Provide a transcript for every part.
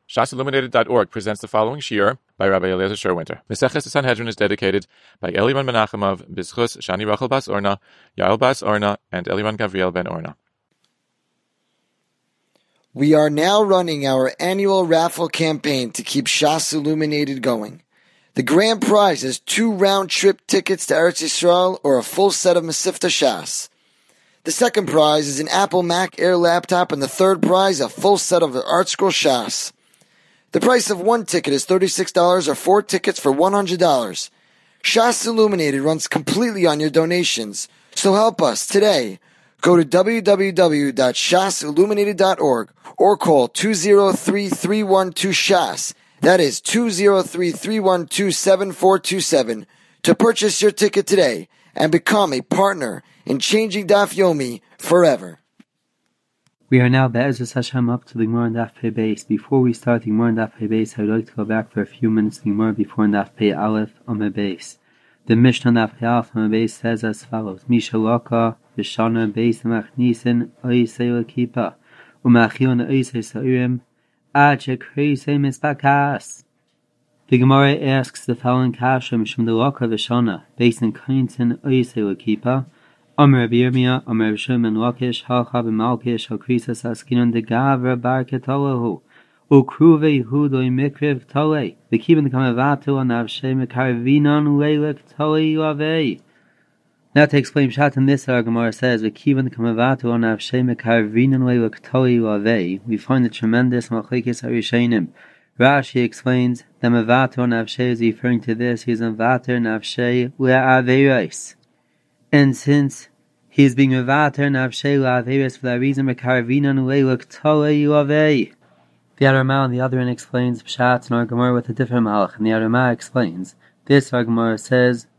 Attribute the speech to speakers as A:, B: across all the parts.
A: ShasIlluminated.org presents the following shiur by Rabbi Eliezer Sherwinter. Meseches Sanhedrin is dedicated by Eliman Menachemov, Bizchus, Shani Rachel Bas Orna, Yael Bas Orna, and Eliman Gavriel Ben Orna.
B: We are now running our annual raffle campaign to keep Shas Illuminated going. The grand prize is 2 round-trip tickets to Eretz Yisrael or a full set of Mesivta Shas. The second prize is an Apple Mac Air laptop, and the third prize a full set of Art Scroll Shas. The price of 1 ticket is $36 or 4 tickets for $100. Shas Illuminated runs completely on your donations, so help us today. Go to www.shasilluminated.org or call 203-312-SHAS. That is 203-312-7427 to purchase your ticket today and become a partner in changing Daf Yomi forever.
C: We are now Be'ezus Hashem up to the Gemara in Daf Pei Beis. Before we start the Gemara in Daf Pei Beis, I would like to go back for a few minutes to the Gemara before Daf Pei Aleph Amud Beis. The Mishnah Daf Pei Aleph Amud Beis says as follows: Mishalaka v'shana beis machnisin oisei l'kipa u'machilon oisei sa'irim ad shekreisei mispakas. The Gemara asks the following kasha mishum delaka v'shana beis machnisin oisei l'kipa. Amar Rabbi Yirmiyah, Amar Rabbi Shimon Lakish, Halcha b'Malkish, Halkrisas Askinon de Gavra Bar Ketolahu, Ukruve Hudoi Mikriv Tole, the Kiban Kamavatu on Avshe Mekarvinon Leilek Tole Lavei. Now to explain Pshat in this, our Gemara says, the Kiban Kamavatu on Avshe Mekarvinon Leilek Tole Lavei. We find the tremendous Machlekes Arishenim. Rashi explains that Mavatu on Avshe is referring to this, he is Mavater Navshe Le'aveirais. And since he is being mevater nafshei la'averes for that reason, mekaravinan leiluk tolei lavei. The Aramah on the other end explains Pshat in our Gemara with a different malach, and the Aramah explains this. Our Gemara says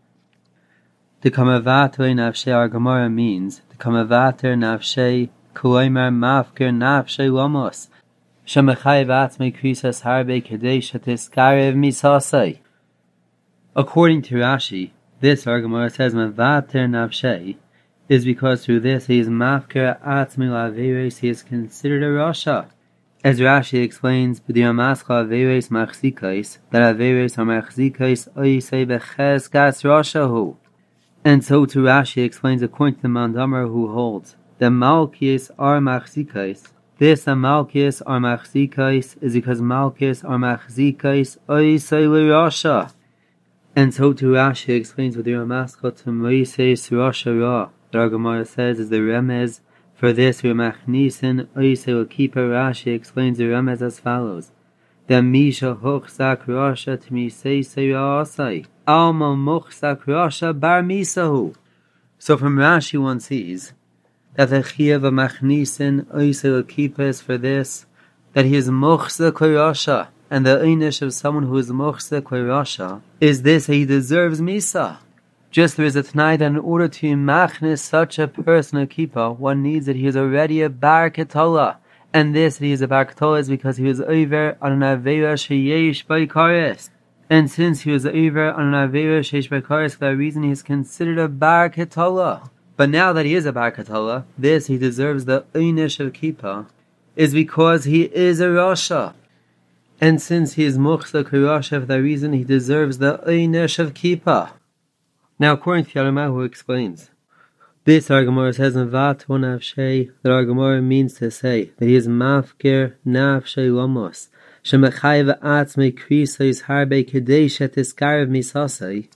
C: the kamavater nafshei. Our Gemara means the kamavater nafshei kuloimer mafker nafshei lamos shemechayev atzmei krisas harbe kedei shetiskarev misasei. According to Rashi, this, our Gemara says, Mavater Navshei, is because through this he is Mafker Atzmi La'averes, he is considered a Rasha. As Rashi explains, B'dir Maschal Averes Machzikais, that Averes are Machzikais Oisei Becheskas Rashahu. And so to Rashi explains, according to the Mandamar who holds, the Malkias are Machzikais. This, the Malkias are Machzikais, is because Malkias are Machzikais Oisei L'Rasha. And so to Rashi explains with the Ramaskal to Moises Rasha Ra, that our Gemara says is the remez for this Ramachnisin Oisei L'Kipa. Rashi explains the remez as follows: the Misha Hochzak Rasha Tmisei Seira Asai Alma Mochzak Rasha Bar Misahu. So from Rashi one sees that the Chiyuv of Machnisin Oisei L'Kipa is for this, that he is Mochzak Rasha. And the einish of someone who is mochzek l'rasha is this: he deserves misa. Just there is a t'nai that in order to machnis such a person a kippah, one needs that he is already a bar ketola, and this that he is a bar ketola is because he was over on an aveira sheyesh b'ikares. And since he was over on an aveira sheyesh b'ikares, for that reason he is considered a bar ketola. But now that he is a bar ketola, this he deserves the einish of kippah is because he is a rasha. And since he is Muchzak Rasha, for that reason he deserves the Einish of Kippah. Now, according to Aramah, who explains this, our Gemara says in Vat Nafshei, that our Gemara means to say that he is Mafker Nafshei Lamos, Shemechayev Atzmei Krisais Harbe Kedei Shetiskarev Misasei.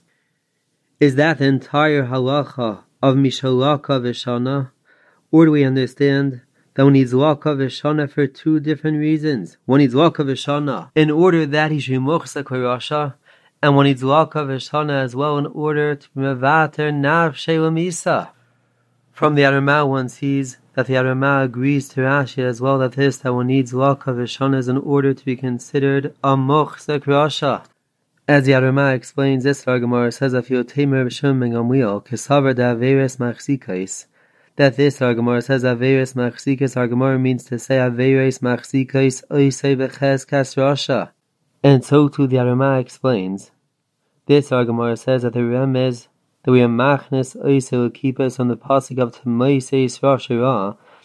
C: Is that the entire halacha of Mishalaka V'Shana? Or do we understand that one needs Laka V'Shana for 2 different reasons? One needs Laka V'Shana in order that he should be Muchzak Rasha, and one needs Laka V'Shana as well in order to be Mevater Nafshei L'Misa. From the Aramah one sees that the Aramah agrees to Rashi as well that one needs Laka V'Shana is in order to be considered a Muchzak Rasha. As the Aramah explains this, our Gemara says that Yotemer B'Shum Ben Gamliel Kesavar D'Averes Machzikais, that this, our Gemara says, Averes Machzikais, our Gemara means to say Averes Machzikais Oisei Becheskas Rasha. And so too the Aramah explains this, our Gemara says that the remez that we are Machnes Oisei L'Kipas on the pasuk of Moises Rasha Ra,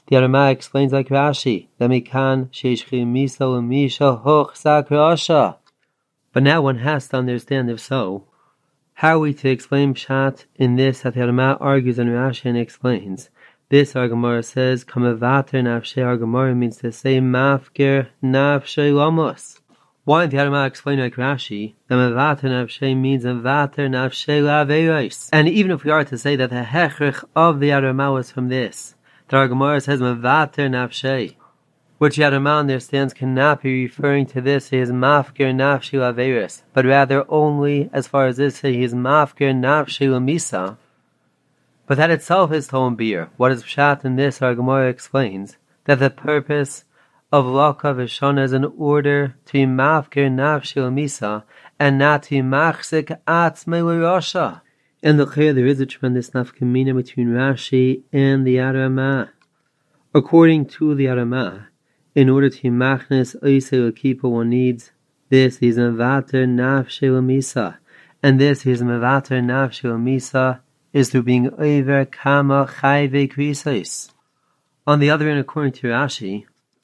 C: The Aramah explains like Rashi, Lemikan Sheishchi Misa Lemisha Hoch Sakrasha. But now one has to understand, if so, how are we to explain Pshat in this that the Aramah argues and Rashi and explains? This our Gemara says, Kamavater Nafshe, our Gemara means to say Mafker Nafshe Lamos. Why did the Aramah explain like Rashi? The Mavater Nafshe means Mavater Nafshe Laveros. And even if we are to say that the Hechrich of the Aramah was from this, the our Gemara says Mavater Nafshe, which the Aramah understands cannot be referring to this, he is Mafker Nafshe Laveros, but rather only as far as this, he is Mafker Nafshe Lamisa. But that itself is Tolam Beer. What is Pshat in this, our Gemara explains that the purpose of Laka Vishana is in order to be Mafker Nafshe Lamisa and not to be Machzik Atzmei L'Rasha. And there is a tremendous nafkamina between Rashi and the Aramah. According to the Aramah, in order to be Machnes Oisei L'Kipa, one needs this, he's Mevater Nafshe Lamisa, and this, he's Mevater Nafshe Lamisa, is through being over kama chayve krisos. On the other hand, according to Rashi,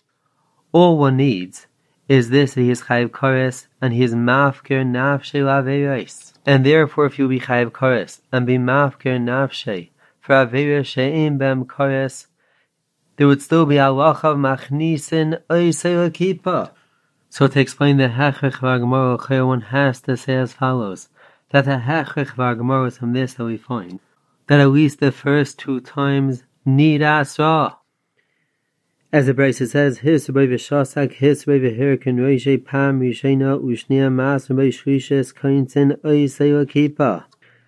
C: all one needs is this, that he is chayv kares and he is mafker nafshe laveros. And therefore, if you be chayv kares and be mafker nafshe for averos she'im bem kares, there would still be halacha of machnisin oisei l'kipa. So to explain the hechrich v'agmar, one has to say as follows, that the hechrich v'agmar is from this that we find that at least the first two times need asra. As the Brisa says, his by v'shasak, his by v'hirikan roishe pam rishena ushnia mas by shlishes kaintin oisei l'kipa.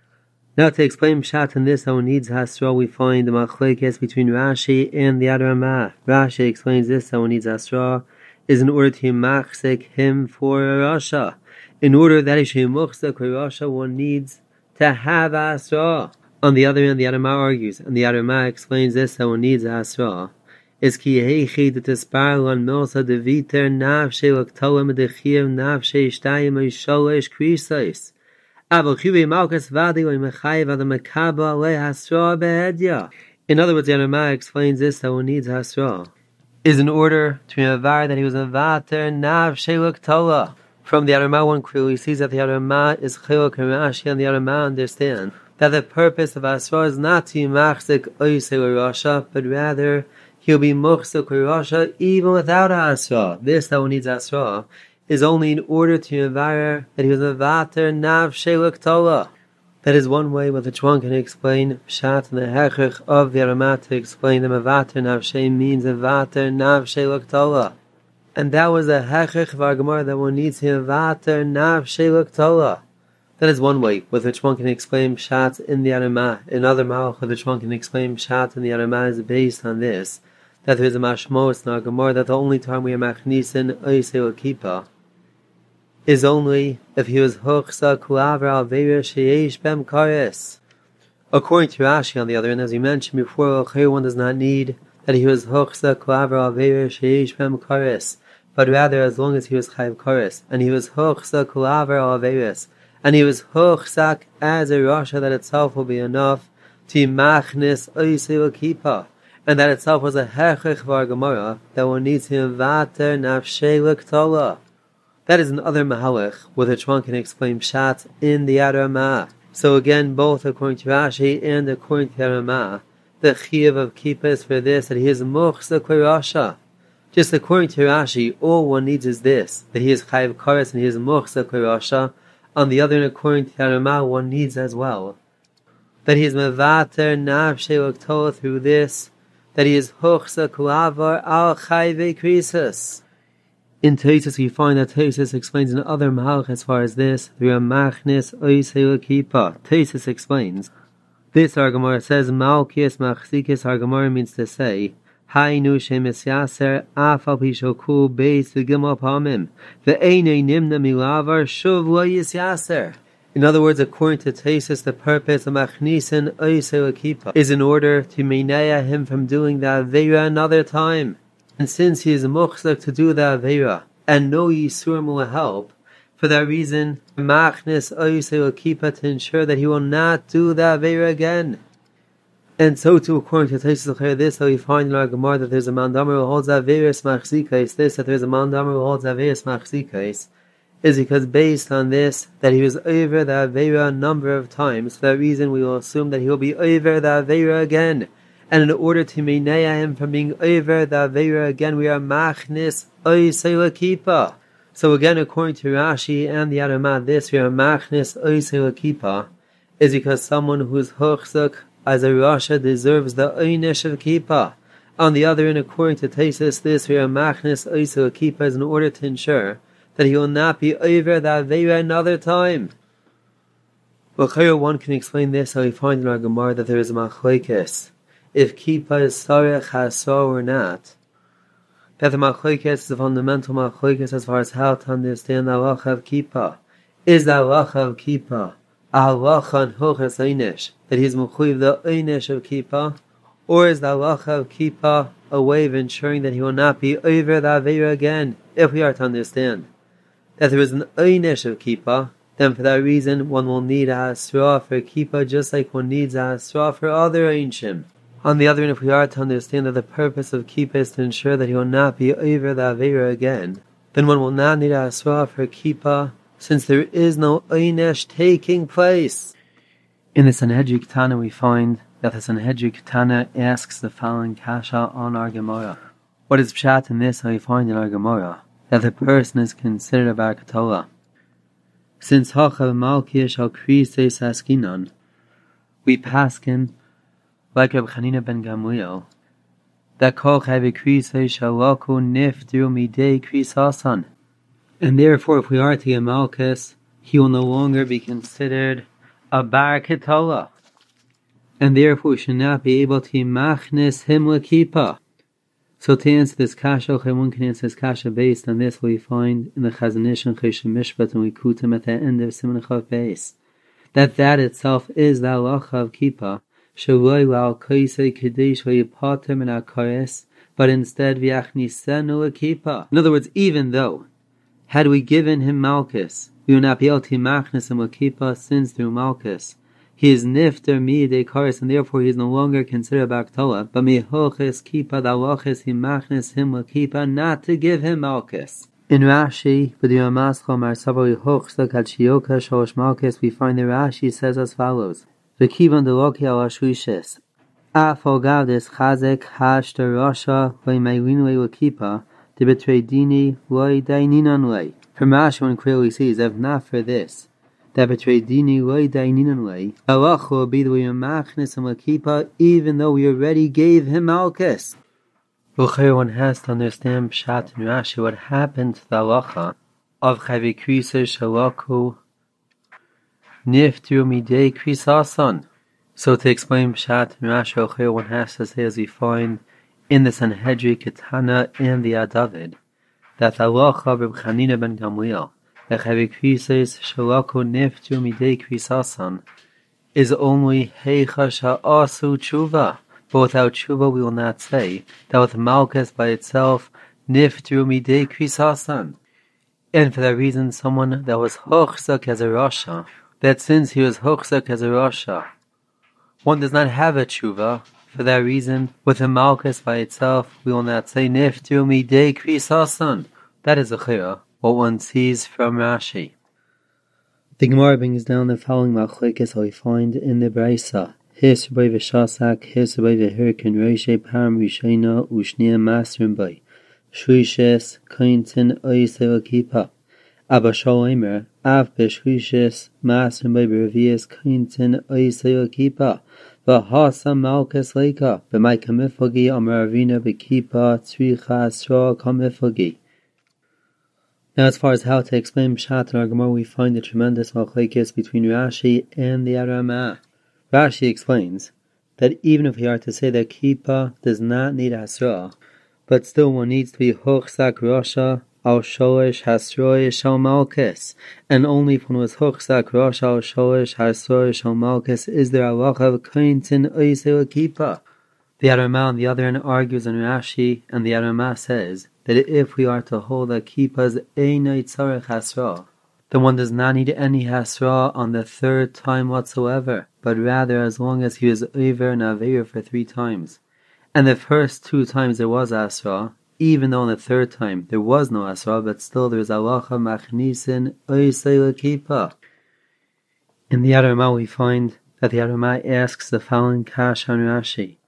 C: Now to explain Pshat in this, one needs asra, we find the machlekes between Rashi and the Aramah. Rashi explains this, one needs asra is in order to machzik him for Rasha. In order that he should muchzak Rasha, one needs to have asra. On the other hand, the Aramah argues, and the Aramah explains this, that one needs asra is ki heichi de tispar on milsa de viter nafshe l'ktolam de chiv nafshe shtayim sholosh krisais. Aval chivi malkas vadi l'mechayiv ad mekaba le hasra behedya. In other words, the Aramah explains this, that one needs hasra is in order to avar that he was a vater nafshe l'ktola. From the Aramah, one clearly sees that the Aramah is chiluk and Rashi, and the Aramah understand that the purpose of asra is not to machzik oisei l'rasha, but rather he'll be muchzik l'rasha even without asra. This that one needs asra is only in order to avar that he was a vater nafshe l'ktola. That is one way with which one can explain Pshat and the hechrich of the Aramah to explain the vater nafshe means a vater nafshe l'ktola. And that was a hechrich of our Gemara that one needs to vater nafshe l'ktola. That is one way with which one can explain Pshat in the Aramah. Another malach with which one can explain Pshat in the Aramah is based on this, that there is a mashmos in our Gemara that the only time we are machnisin oisei l'kipa is only if he was hochsa kuavra al veira sheyesh bem kares. According to Rashi, on the other hand, as we mentioned before, one does not need that he was hochsa kuavra al veira sheyesh bem kares, but rather as long as he was chayv kares, and he was hochsa kuavra al veiras, and he was hochsak as a rasha, that itself will be enough to machnis oisei l'kipa, and that itself was a hechrich v'ar Gemara that one needs to vater nafshe l'ktola. That is another mahalach with which one can explain Pshat in the Aramah. So again, both according to Rashi and according to the Aramah, the chiyuv of kippah is for this, that he is muchzak l'rasha. Just according to Rashi, all one needs is this, that he is chayv kares and he is muchzak l'rasha. On the other hand, according to the Aramah, one needs as well that he is mevater nafshe l'ktola through this, that he is hochsa kuavar al chayve krisos. In Teisus, we find that Teisus explains in other mahalach as far as this, through a machnis oisei l'kipa. Teisus explains this, our Gemara says, malkias machzikis, our Gemara means to say, Hainu shemis yaser afal pishoku beis v'gimel pamim ve'enei nimna milavar shuv lo yis yaser. In other words, according to Teisus, the purpose of machnisin oisei l'kipa is in order to meineya him from doing the aveira another time. And since he is muchzak to do the aveira and no yisurim will help, for that reason, machnis oisei l'kipa to ensure that he will not do the aveira again. And so too, according to Tosfos, this, how we find in our Gemara that there's a Mandamer who holds Averis Machzikais. This, that there's a Mandamer who holds Averis Machzikais, is because based on this, that he was over the Avera a number of times. For that reason, we will assume that he will be over the Avera again. And in order to meneya him from being over the Avera again, we are Machnis Oisei Lakipa. So again, according to Rashi and the Aramah, this, we are Machnis Oisei Lakipa, is because someone who is Hochzak as a Rasha deserves the Einish of Kippah. On the other end, according to Tosfos, this, we are Machnis Oisei Lakipa is in order to ensure that he will not be over the Avera another time. Well, one can explain this how we find in our Gemara that there is a Machlokes, if Kippah is Sarech HaSor or not. That the Machlokes is a fundamental Machlokes as far as how to understand the halacha of Kippah. Is the halacha of Kippah a halacha on Hilchos Einish, that he is mechuyev the Einish of Kippah, or is the halacha of Kippah a way of ensuring that he will not be over the Avera again? If we are to understand that there is an Einish of Kippah, then for that reason one will need a Hasra for Kippah just like one needs a Hasra for other Einshim. On the other hand, if we are to understand that the purpose of Kippah is to ensure that he will not be over the Avera again, then one will not need a Hasra for Kippah, since there is no Einish taking place. In the Sanhedrin Tana we find that the Sanhedrin Tana asks the following kasha on our Gemara. What is pshat in this how we find in our Gemara? That the person is considered a bar katola. Since Hachav Malkiah shall Krisei Saskinon, we paskin like Reb Chanina ben Gamliel, that Kol Chavi Krisei shall laku nifdu midei krisasan. And therefore, if we are to get Malchus, he will no longer be considered a bar katola. And therefore, we should not be able to machnis him l'kippah. So to answer this kasha, one can answer this kasha based on this what we find in the Chazon Ish and Choshen Mishpat and we quote him at the end of Siman Chav Beis. That itself is the halacha of kippah. Shaloi la'al kaisei kadesh v'yipater min ha'kares, but instead v'yachnisenu l'kippah. In other words, even though, had we given him Malchus, we would not be able to machnis him l'kippah, since through Malchus he is nifter midei kares, and therefore he is no longer considered baktola. But mihoches kippah daloches he machnes him l'kippah, not to give him Malchus. In Rashi, b'di Maschal Marsava Hochzak al Shioka Shalosh Malchus, we find the Rashi says as follows: V'kivan deloki al Ashushes, Afal Gavdis Chazek Hash der Rasha V'Meilinu l'kippah de betreidini loy daininan lay. From Rashi, one clearly sees if not for this, that betreidini loy daininan lay, halacha will be that we are machnes him l'kippah, even though we already gave him Malchus. Well, one has to understand Pshat and Rashi what happened to the halacha of Chavi Krisa Shalaku Niftu Midei Krisasan. So to explain Pshat and Rashi, one has to say, as we find in the Sanhedrin Ketana and the Adavid, that the halacha of Reb Chanina ben Gamliel, that Chavi Krisa Shalaku Niftu Midei Krisasan, is only Heicha Sha'asu Tshuva. But without tshuva, we will not say that with Malchus by itself, niftu midei krisasan. And for that reason, someone that was hochzak as a rasha, that since he was hochzak as a rasha, one does not have a tshuva. For that reason, with the Malchus by itself, we will not say niftu midei krisasan. That is a chira, what one sees from Rashi. The Gemara brings down the following machlokes that we find in the Braisa. His by the Shasak, his by the Hurricane Roishe, Param Rishena, Ushnia Masterin by Shrishes, Kaintin, Oisel Kipa, Abashalimer, Av Beshrishes, Masterin by Revius, Kaintin, Oisel Kipa, Vahasa Malchus Leka, Bemai Kamifogi, Amaravina, Bekipa, Tzricha, Sra, Kamifogi. Now, as far as how to explain Pshat in our Gemara, we find the tremendous machlokes between Rashi and the Aramah. Rashi explains that even if we are to say that kippah does not need hasra, but still one needs to be hochzak rasha al sholish hasroish al malchus, and only if one was hochzak rasha al sholish hasroish al malchus is there halacha of kaintin oisel kippah. The Aramah on the other hand argues on Rashi, and the Aramah says that if we are to hold that kippah's einay tzarech hasra, then one does not need any hasra on the third time whatsoever, but rather as long as he was over and aveir for 3 times. And the first 2 times there was asra, even though on the third time there was no asra, but still there is halacha machnisin oisei l'kipa. In the Adorma we find that the Adorma asks the following kash on Rashi.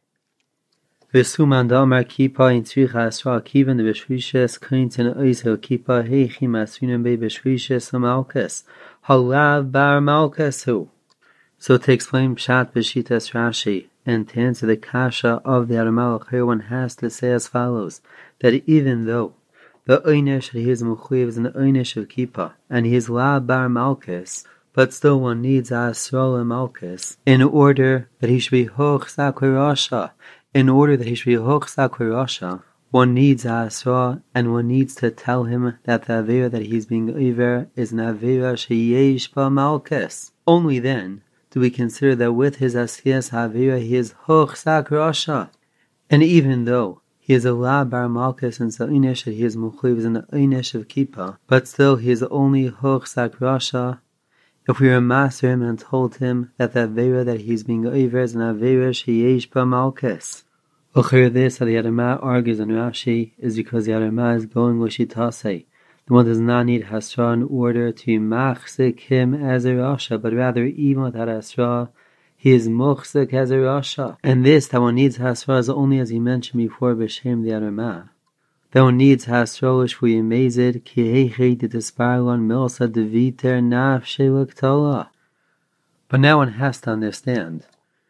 C: V'suman da'amar kipa in tzricha asra kivan de b'shrishes kaintin oisei l'kipa heichi masrinim be b'shrishes ha'malkas halav bar malkas hu. So to explain Pshat B'shitas Rashi, and to answer the kasha of the Adorma, one has to say as follows, that even though the oynesh that he is mechuyev is an oynesh of kippah, and he is la bar malchus, but still one needs asra malchus in order that he should be hoch sakwirasha. In order that he should be hoch sakwirasha, one needs asra, and one needs to tell him that the avera that he is being over is an avera sheyesh ba malchus. Only then do we consider that with his asiyas havira he is hoch sakrasha, and even though he is a la bar malchus and so inish that he is mukhliv is an inish of kippah, but still he is only hoch sakrasha if we master him and told him that the avera that he is being over is an avera sheyesh ba malchus. This that the Adorma argues on Rashi is because the Adorma is going l'shitase. The one does not need hasra in order to machzik him as a rasha, but rather even without hasra, he is muchzik as a rasha. And this, that one needs hasra, is only as he mentioned before, b'shem the Adorma. That one needs hasra, which we amazed, ki heichei de tisparlon milsa deviter nafshe l'ktola. But now one has to understand,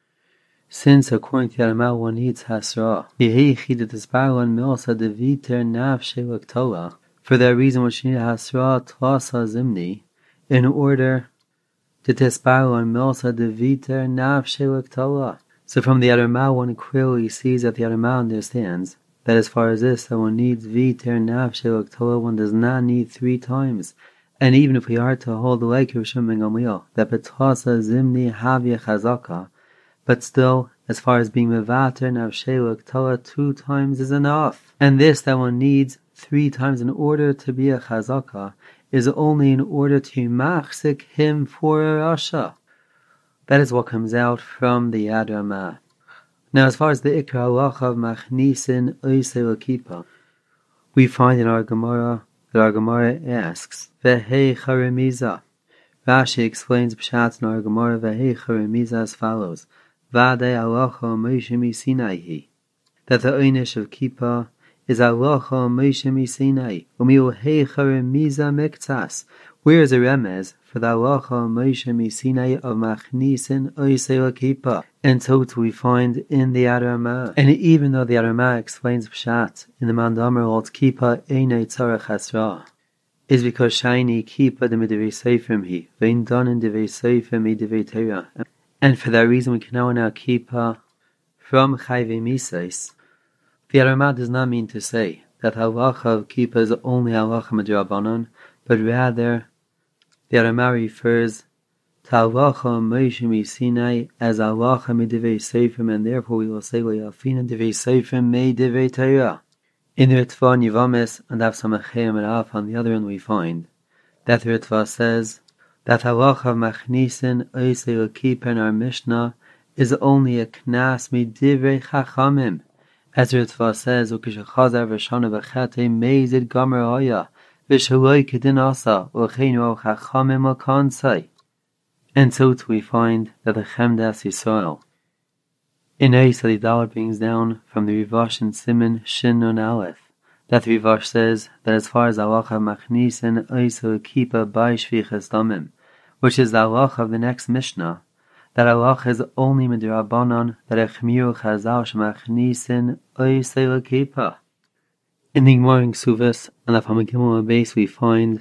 C: since according to the Adorma one needs hasra, ki heichei de tisparlon milsa deviter nafshe l'ktola, for that reason which need hasra tlasa zimni, in order to tespar on milsa deviter nafshe l'ktola. So from the Adorma one clearly sees that the Adorma understands that as far as this, that one needs viter nafshe l'ktola, one does not need 3 times. And even if we are to hold the like of Shimon Gamliel, that betlasa zimni havya chazaka, but still, as far as being mevater nafshe l'ktola, 2 times is enough. And this that one needs 3 times in order to be a chazaka is only in order to machzik him for a rasha. That is what comes out from the Adorma. Now, as far as the ikra halacha of machnisin oisei l'kipa, we find in our Gemara that our Gemara asks, Vehei charemiza. Rashi explains Pshat in our Gemara, Vehei charemiza as follows, Vadei halacha Moshe misinai, that the oynish of kippah is halacha Moshe misinai, umiu hei charemiza miktas. Where is a remez for the halacha Moshe misinai of machnisin oisei l'kipa? And so we find in the Adorma. And even though the Adorma explains Pshat in the Mandamer holds kippah einay tzarech hasra, is because shiny kippah the midivei seifrim he, vein done in divei seifrim midivei Torah. And for that reason we can now kippah from chayvei misais. The Adorma does not mean to say that halacha of kippah is only halacha midrabanan, but rather the Adorma refers to halacha Moshe misinai as halacha midivei seifrim, and therefore we will say le'afina divei seifrim midivei Torah. In the Ritva Nivamis and Av Samachem and Alf on the other end we find that the Ritva says that halacha of machnisin oisei l'kipa in our Mishnah is only a knas midivrei chachamim. As the Ritva says, ukishachazar v'shana v'chatei meizid gomer hoya v'shaloi kedin asa u'cheinu chachamim l'kansai. And so we find that the Chemdas Yisrael in Eis Adidal brings down from the Rivash and Siman Shin Nun Aleph that the Rivash says that as far as halacha machnisin oisei l'kipa by shvichas damim, which is the halacha of the next Mishnah, that halacha is only midrabanan that a chmiru chazal shemachnisin oisei l'kipa. In the Gemara in Ksuvas and Afhamagimel base we find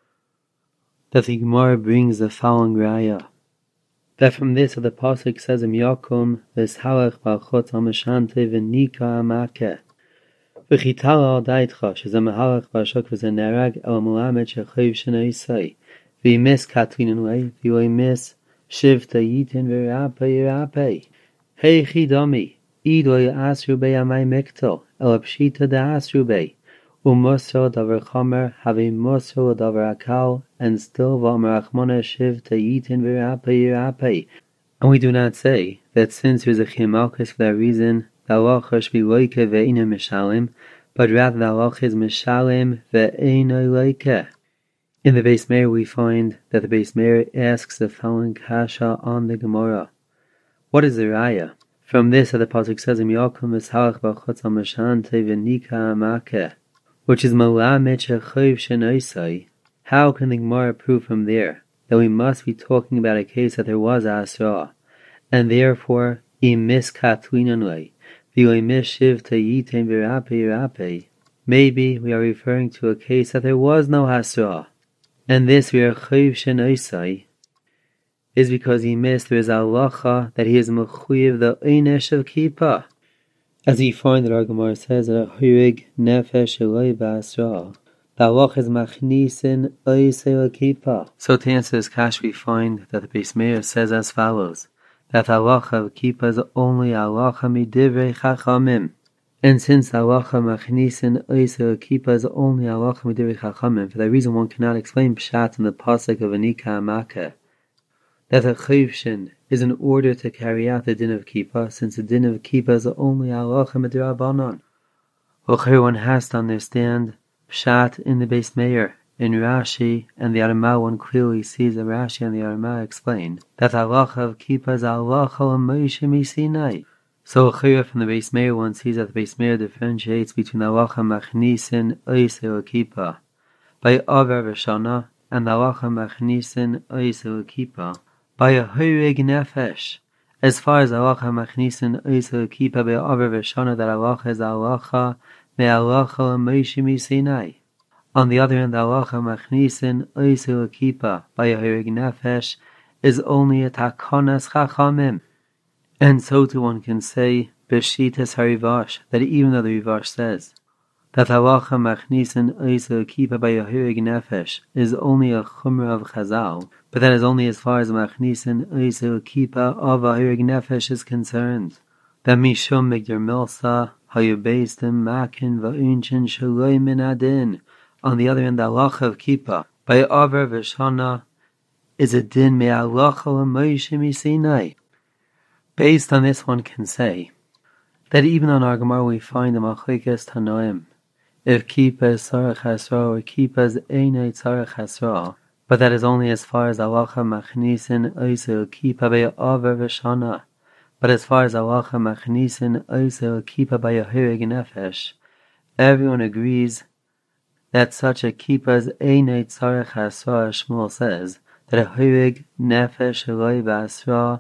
C: that the Gemara brings the following raya, that from this the pasuk says im yakum v'shalach b'alchot amashante v'nika amake v'chitala al daitcha sheze mehalach b'ashok v'zenerag el mulamed shechayiv shneisai v'yimis katlin lei v'yimis shivta yitin v'yirapei heichi dami ido yasru bei amay miktel el pshita da asru bei U'Mosro davar chomer, having Mosro davar akal, and still v'amar Achmona shiv tayitin v'irapei. And we do not say that since there is a chimalchus for that reason, the halacha should be loike ve'ina mishalim, but rather the halacha is mishalim ve'ina loike. In the Beis Meir we find that the Beis Meir asks the following kasha on the Gemara. What is the raya? From this that the pasuk says, Im yakum mishalach b'chutz ha'mashante v'nika amake, which is malamet shechoiv shenoisai. How can the Gemara prove from there that we must be talking about a case that there was asra, and therefore imis katlinanlei v'oimis shiv tayitin v'irapei. Maybe we are referring to a case that there was no asra, and this we are choiv shenoisai is because he missed there is halacha that he is mechuyev the einesh of kippah. As we find that our Gemara says that a hurig nefesh eloi ba'asra, the halacha is machnisin oisei kippah. So to answer this kash, we find that the Beis Meir says as follows, that the halacha of kippah is only halacha midivrei chachamim. And since the halacha machnisin oisei kippah is only halacha midivrei chachamim, for that reason one cannot explain pshat in the pasuk of Anika Amake, that the chayvshin is in order to carry out the din of kippah, since the din of kippah is only halacha midrabanan. One has to understand pshat in the Beis Meir, in Rashi, and the Aramah. One clearly sees that Rashi and the Aramah explain that the halacha of kippah is halacha l'Moshe miSinai. So from the Beis Meir one sees that the Beis Meir differentiates between the halacha machnisin oisei kippah by aver v'shana and the halacha machnisin oisei kippah by a hurig nefesh. As far as halacha machnisin oisei kippah by aver v'shana, that halacha is halacha me'halacha l'Moshe miSinai. On the other hand, the halacha machnisin oisei kippah by a hurig nefesh is only a takonas chachamim. And so too one can say b'shitas harivash, that even though the Rivash says that halacha machnisin oisei kippah by a hurig nefesh is only a chumrah of Chazal, but that is only as far as machnisin oisei kippah of a hurig nefesh is concerned. That mishum migdar milsa hayubeistim makin va'unchin shaloi min adin. On the other hand, the halacha of kippah by aver v'shana is a din me'halacha l'Moshe miSinai. Based on this, one can say that even on our Gemara we find the machlekes tanoim, if kippah is tzarech hasra or kippah is einay tzarech hasra, but that is only as far as halacha machnisin oisei kippah by aver v'shana. But as far as halacha machnisin oisei kippah by a hurig nefesh, everyone agrees that such a kippah is einay tzarech hasra, as Shmuel says, that a hurig nefesh eloi ba'asra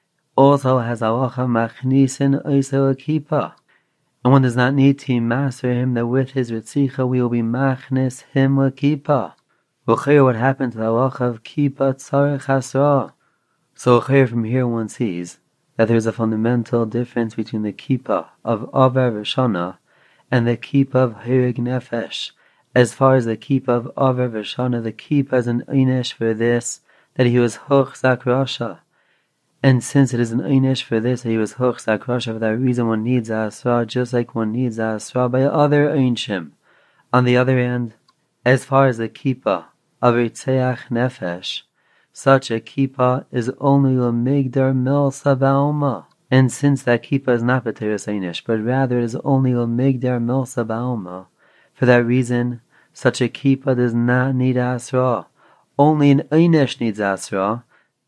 C: also has halacha machnisin oisei kippah, and one does not need to master him that with his ritzicha we will be machnis him kippah. What happened to the halacha of kippah tzarech hasra? So from here one sees that there is a fundamental difference between the kippah of aver v'shana and the kippah of hurig nefesh. As far as the kippah of aver v'shana, the kippah is an einish for this, that he was hoch zakrasha. And since it is an einish for this, that he was hoch zakrasha, for that reason one needs asra, just like one needs asra by other einshim. On the other hand, as far as the kippah of ritzeach nefesh, such a kippah is only l'migdar milsa ba'alma. And since that kippah is not b'teres einish, but rather it is only l'migdar milsa ba'alma, for that reason, such a kippah does not need asra. Only an einish needs asra.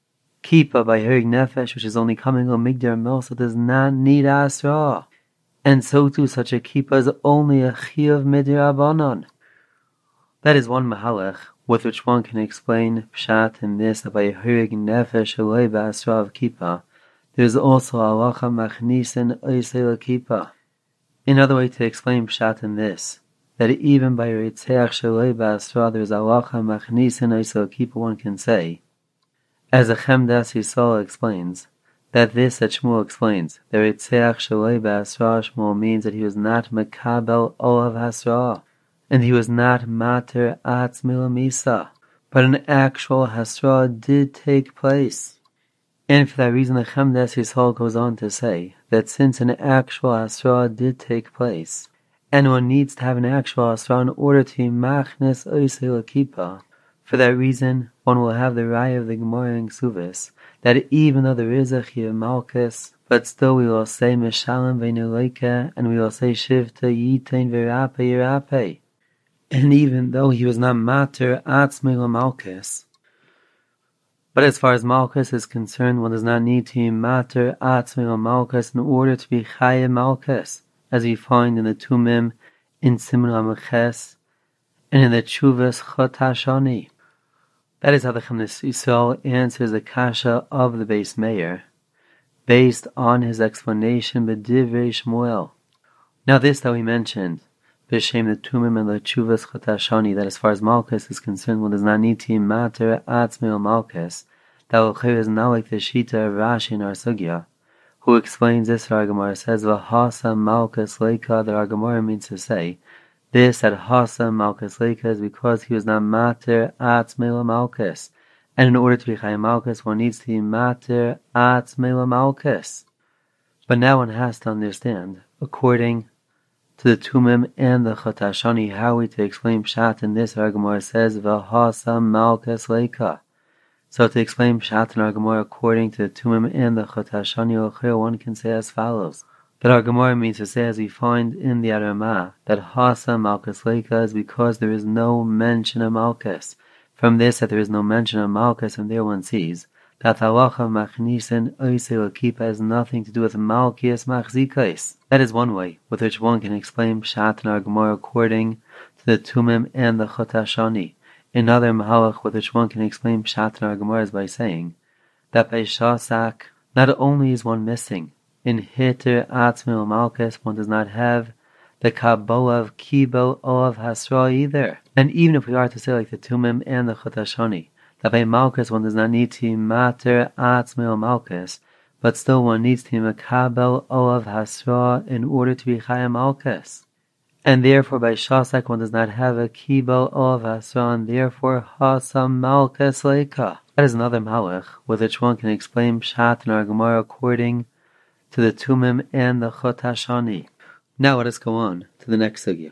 C: Kippah by hurig nefesh, which is only coming l'migdar milsa, does not need asra. And so too, such a kippah is only a chiyuv midrabanan. That is one mahalach with which one can explain pshat in this, that by a hurig nefesh eloi ba'asra of kippah, there is also halacha machnisin oisei kippah. Another way to explain pshat in this, that even by ritzeach sheloi ba'asra there is halacha machnisin oisei kippah, one can say, as the Chemdas Yisrael explains, that this that Shmuel explains, that ritzeach sheloi ba'asra, Shmuel means that he was not mekabel olav hasra, and he was not mater atzmi l'misa, but an actual hasra did take place. And for that reason the Chemdas Yisrael goes on to say that since an actual hasra did take place, and one needs to have an actual asra in order to machnes oisei l'kipa. For that reason, one will have the raya of the Gemara in Ksuvis, that even though there is a chiyuv malchus, but still we will say mishalem v'neloike, and we will say shivta yitain v'rape yirape. And even though he was not mater atzmei l'malchus, but as far as malchus is concerned, one does not need to be mater atzmei l'malchus in order to be chayiv malchus, as we find in the Tumim, in Siman Lameches, and in the Tshuvas Chot HaShani. That is how the Chemnes Yisrael answers the kasha of the Beis Meir, based on his explanation B'divrei Shmuel. Now this that we mentioned, B'Shem the Tumim and the Tshuvas Chot HaShani, that as far as Malchus is concerned, one does not need to matter Atzmei Malchus, that is not like the Shita of Rashi in our Sugya, who explains this. Our Gemara says, V'hasa Malchus Leika, that our Gemara means to say, this at Hasa Malchus Leika is because he was not mater Atzmei Malchus, and in order to be Chayim Malchus, one needs to be mater Atzmei Malchus. But now one has to understand, according to the Tumim and the Chot HaShani, how we to explain Pshat in this. Our Gemara says, V'hasa Malchus Leika. So to explain Pshat in our Gemara according to the Tumim and the Chot HaShani, one can say as follows. That our Gemara means to say, as we find in the Aramah, that Hasa Malchus Leika is because there is no mention of Malchus. From this, that there is no mention of Malchus, and there one sees that halacha machnisen oisei l'kipa has nothing to do with Malchias machzikais. That is one way with which one can explain Pshat in our Gemara according to the Tumim and the Chot HaShani. Another mahalach with which one can explain Pshat in our Gemara is by saying that by Shasak, not only is one missing in Hiter Atzmei Malchus, one does not have the Kabbalah of Kibo of Hasra either. And even if we are to say like the Tumim and the Chot HaShani, that by Malchus one does not need to mater Atzmei Malchus, but still one needs to Makabel of Hasra in order to be Chayim Malchus. And therefore by Shasak one does not have a Kibo of Hasra, and therefore Hasam Malchus Leika. That is another malach with which one can explain Pshat in our Gemara according to the Tumim and the Chot HaShani. Now let us go on to the next sugya.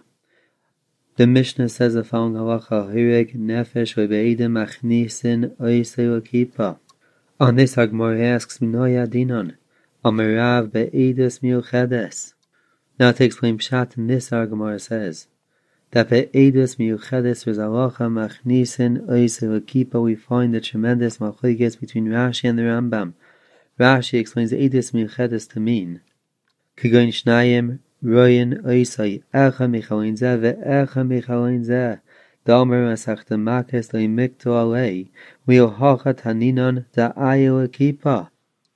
C: The Mishnah says the following halacha: Hireg nefesh ve'eidim achnisin oisei l'kipa. On this, our Gemara asks, Minoya dinon amerav be'edus miuchedes. Now to explain Pshat in this, our Gemara says that be'edus miuchedes is halacha machnisin oisei l'kipa. We find the tremendous machlokes between Rashi and the Rambam. Rashi explains edus miuchedes to mean Kigoin Shnayim Royin Oisai Echa Michalain Zeh Ve'echa Michalain Zeh Damer Masach Demakes Le'imikto Alei Mi'ohachat Haninon Da'ayu L'kipa.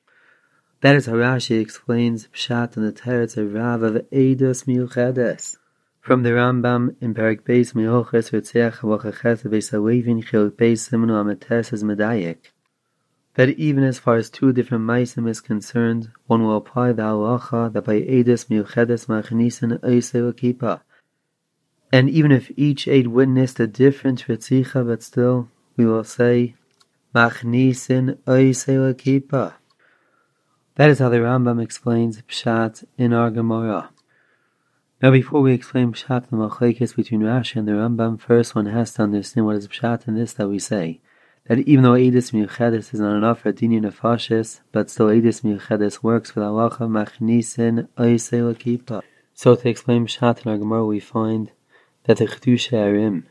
C: That is how Rashi explains Pshat in the Teretz of Rav of Eidos Miuchedes. From the Rambam in Perek Beis Mi'oches Ritzeach Halachaches Beis HaLevin Chiluk Beis Simonu Ametes is Medayik, that even as far as two different maisim is concerned, one will apply the halacha that by edus miuchedes machnisin oisei l'kipa. And even if each aid witnessed a different ritzicha, but still we will say machnisin oisei l'kipa. That is how the Rambam explains Pshat in our Gemara. Now before we explain Pshat and the machlokes between Rashi and the Rambam, first one has to understand what is Pshat in this that we say, that even though Eidus Miuchedes is not enough for Dini Nefashis, but still Eidus Miuchedes works for the halacha Machnisin Oisei L'kipa. So to explain Pshat in our Gemara, we find that the Chedusha Arim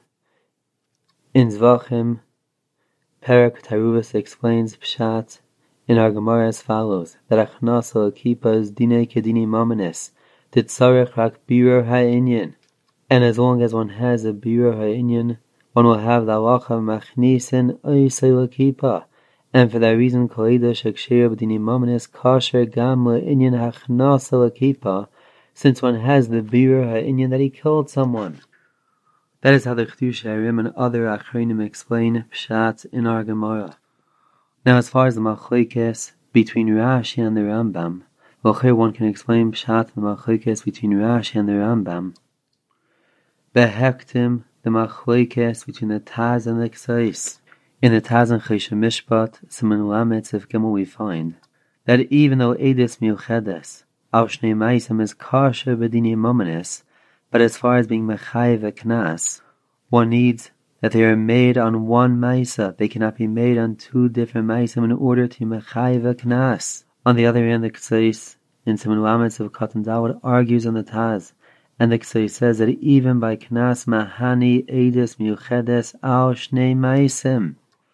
C: in Zvachim Perek Taruvas explains Pshat in our Gemara as follows: that Achnasa L'kipa is Dinei Kedini Mamanis, Titzarech Rak Birur Ha'inyan, and as long as one has a Birur Ha'inyan, one will have the halacha machnisin oisei l'kipa, and for that reason koleida shekshir b'dini mamanis kasher gam le'inyan hachnasa l'kipa, since one has the birur ha'inyan that he killed someone. That is how the Chedusha Arim and other achronim explain Pshat in our Gemara. Now as far as the machlokes between Rashi and the Rambam, well here one can explain Pshat and the machlokes between Rashi and the Rambam behektim the machlokes between the Taz and the Ksais. In the Taz and Choshen Mishpat, Siman Lamed Tzif Gimel, we find that even though Eidus Miuchedes al Shnei Maisim is kasher b'dinei mamanis, But as far as being mechayev a knas, one needs that they are made on one maisa. They cannot be made on two different maisim in order to mechayev a knas. On the other hand, the Ksais in Siman Lamed of Katan Dawud argues on the Taz, and the Ksais says that even by knas mahani edus miuchedes al shnei maisim.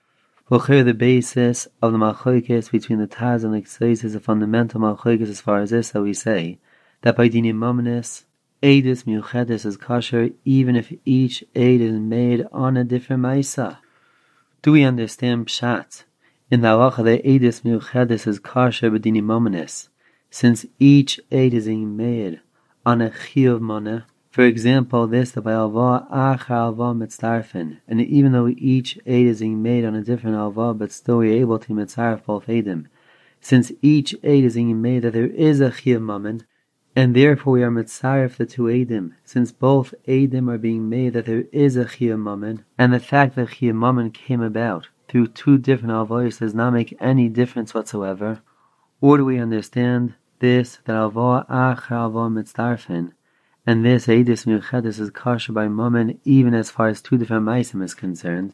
C: The basis of the malchokes between the Taz and the Ksais is a fundamental malchokes as far as this, that we say that by dinim mamnis, edus miuchedes is kosher even if each eid is made on a different maisa. Do we understand pshat? In the halacha, the edus miuchedes is kosher b'dinim mamnis, since each eid is being made on a chiyuv moneh. For example, this, that by alva achar alva mitzarfin, and even though each eid is being made on a different alva, but still we are able to mitzarf both eidim, since each eid is being made that there is a chiyuv mammon, and therefore we are mitzarf the two eidim, since both eidim are being made that there is a chiyuv mammon, and the fact that chiyuv mammon came about through two different alvos does not make any difference whatsoever. Or do we understand this, that alva achar alva mitzarfin, and this edus miuchedes is kosher by mammon even as far as two different maisim is concerned,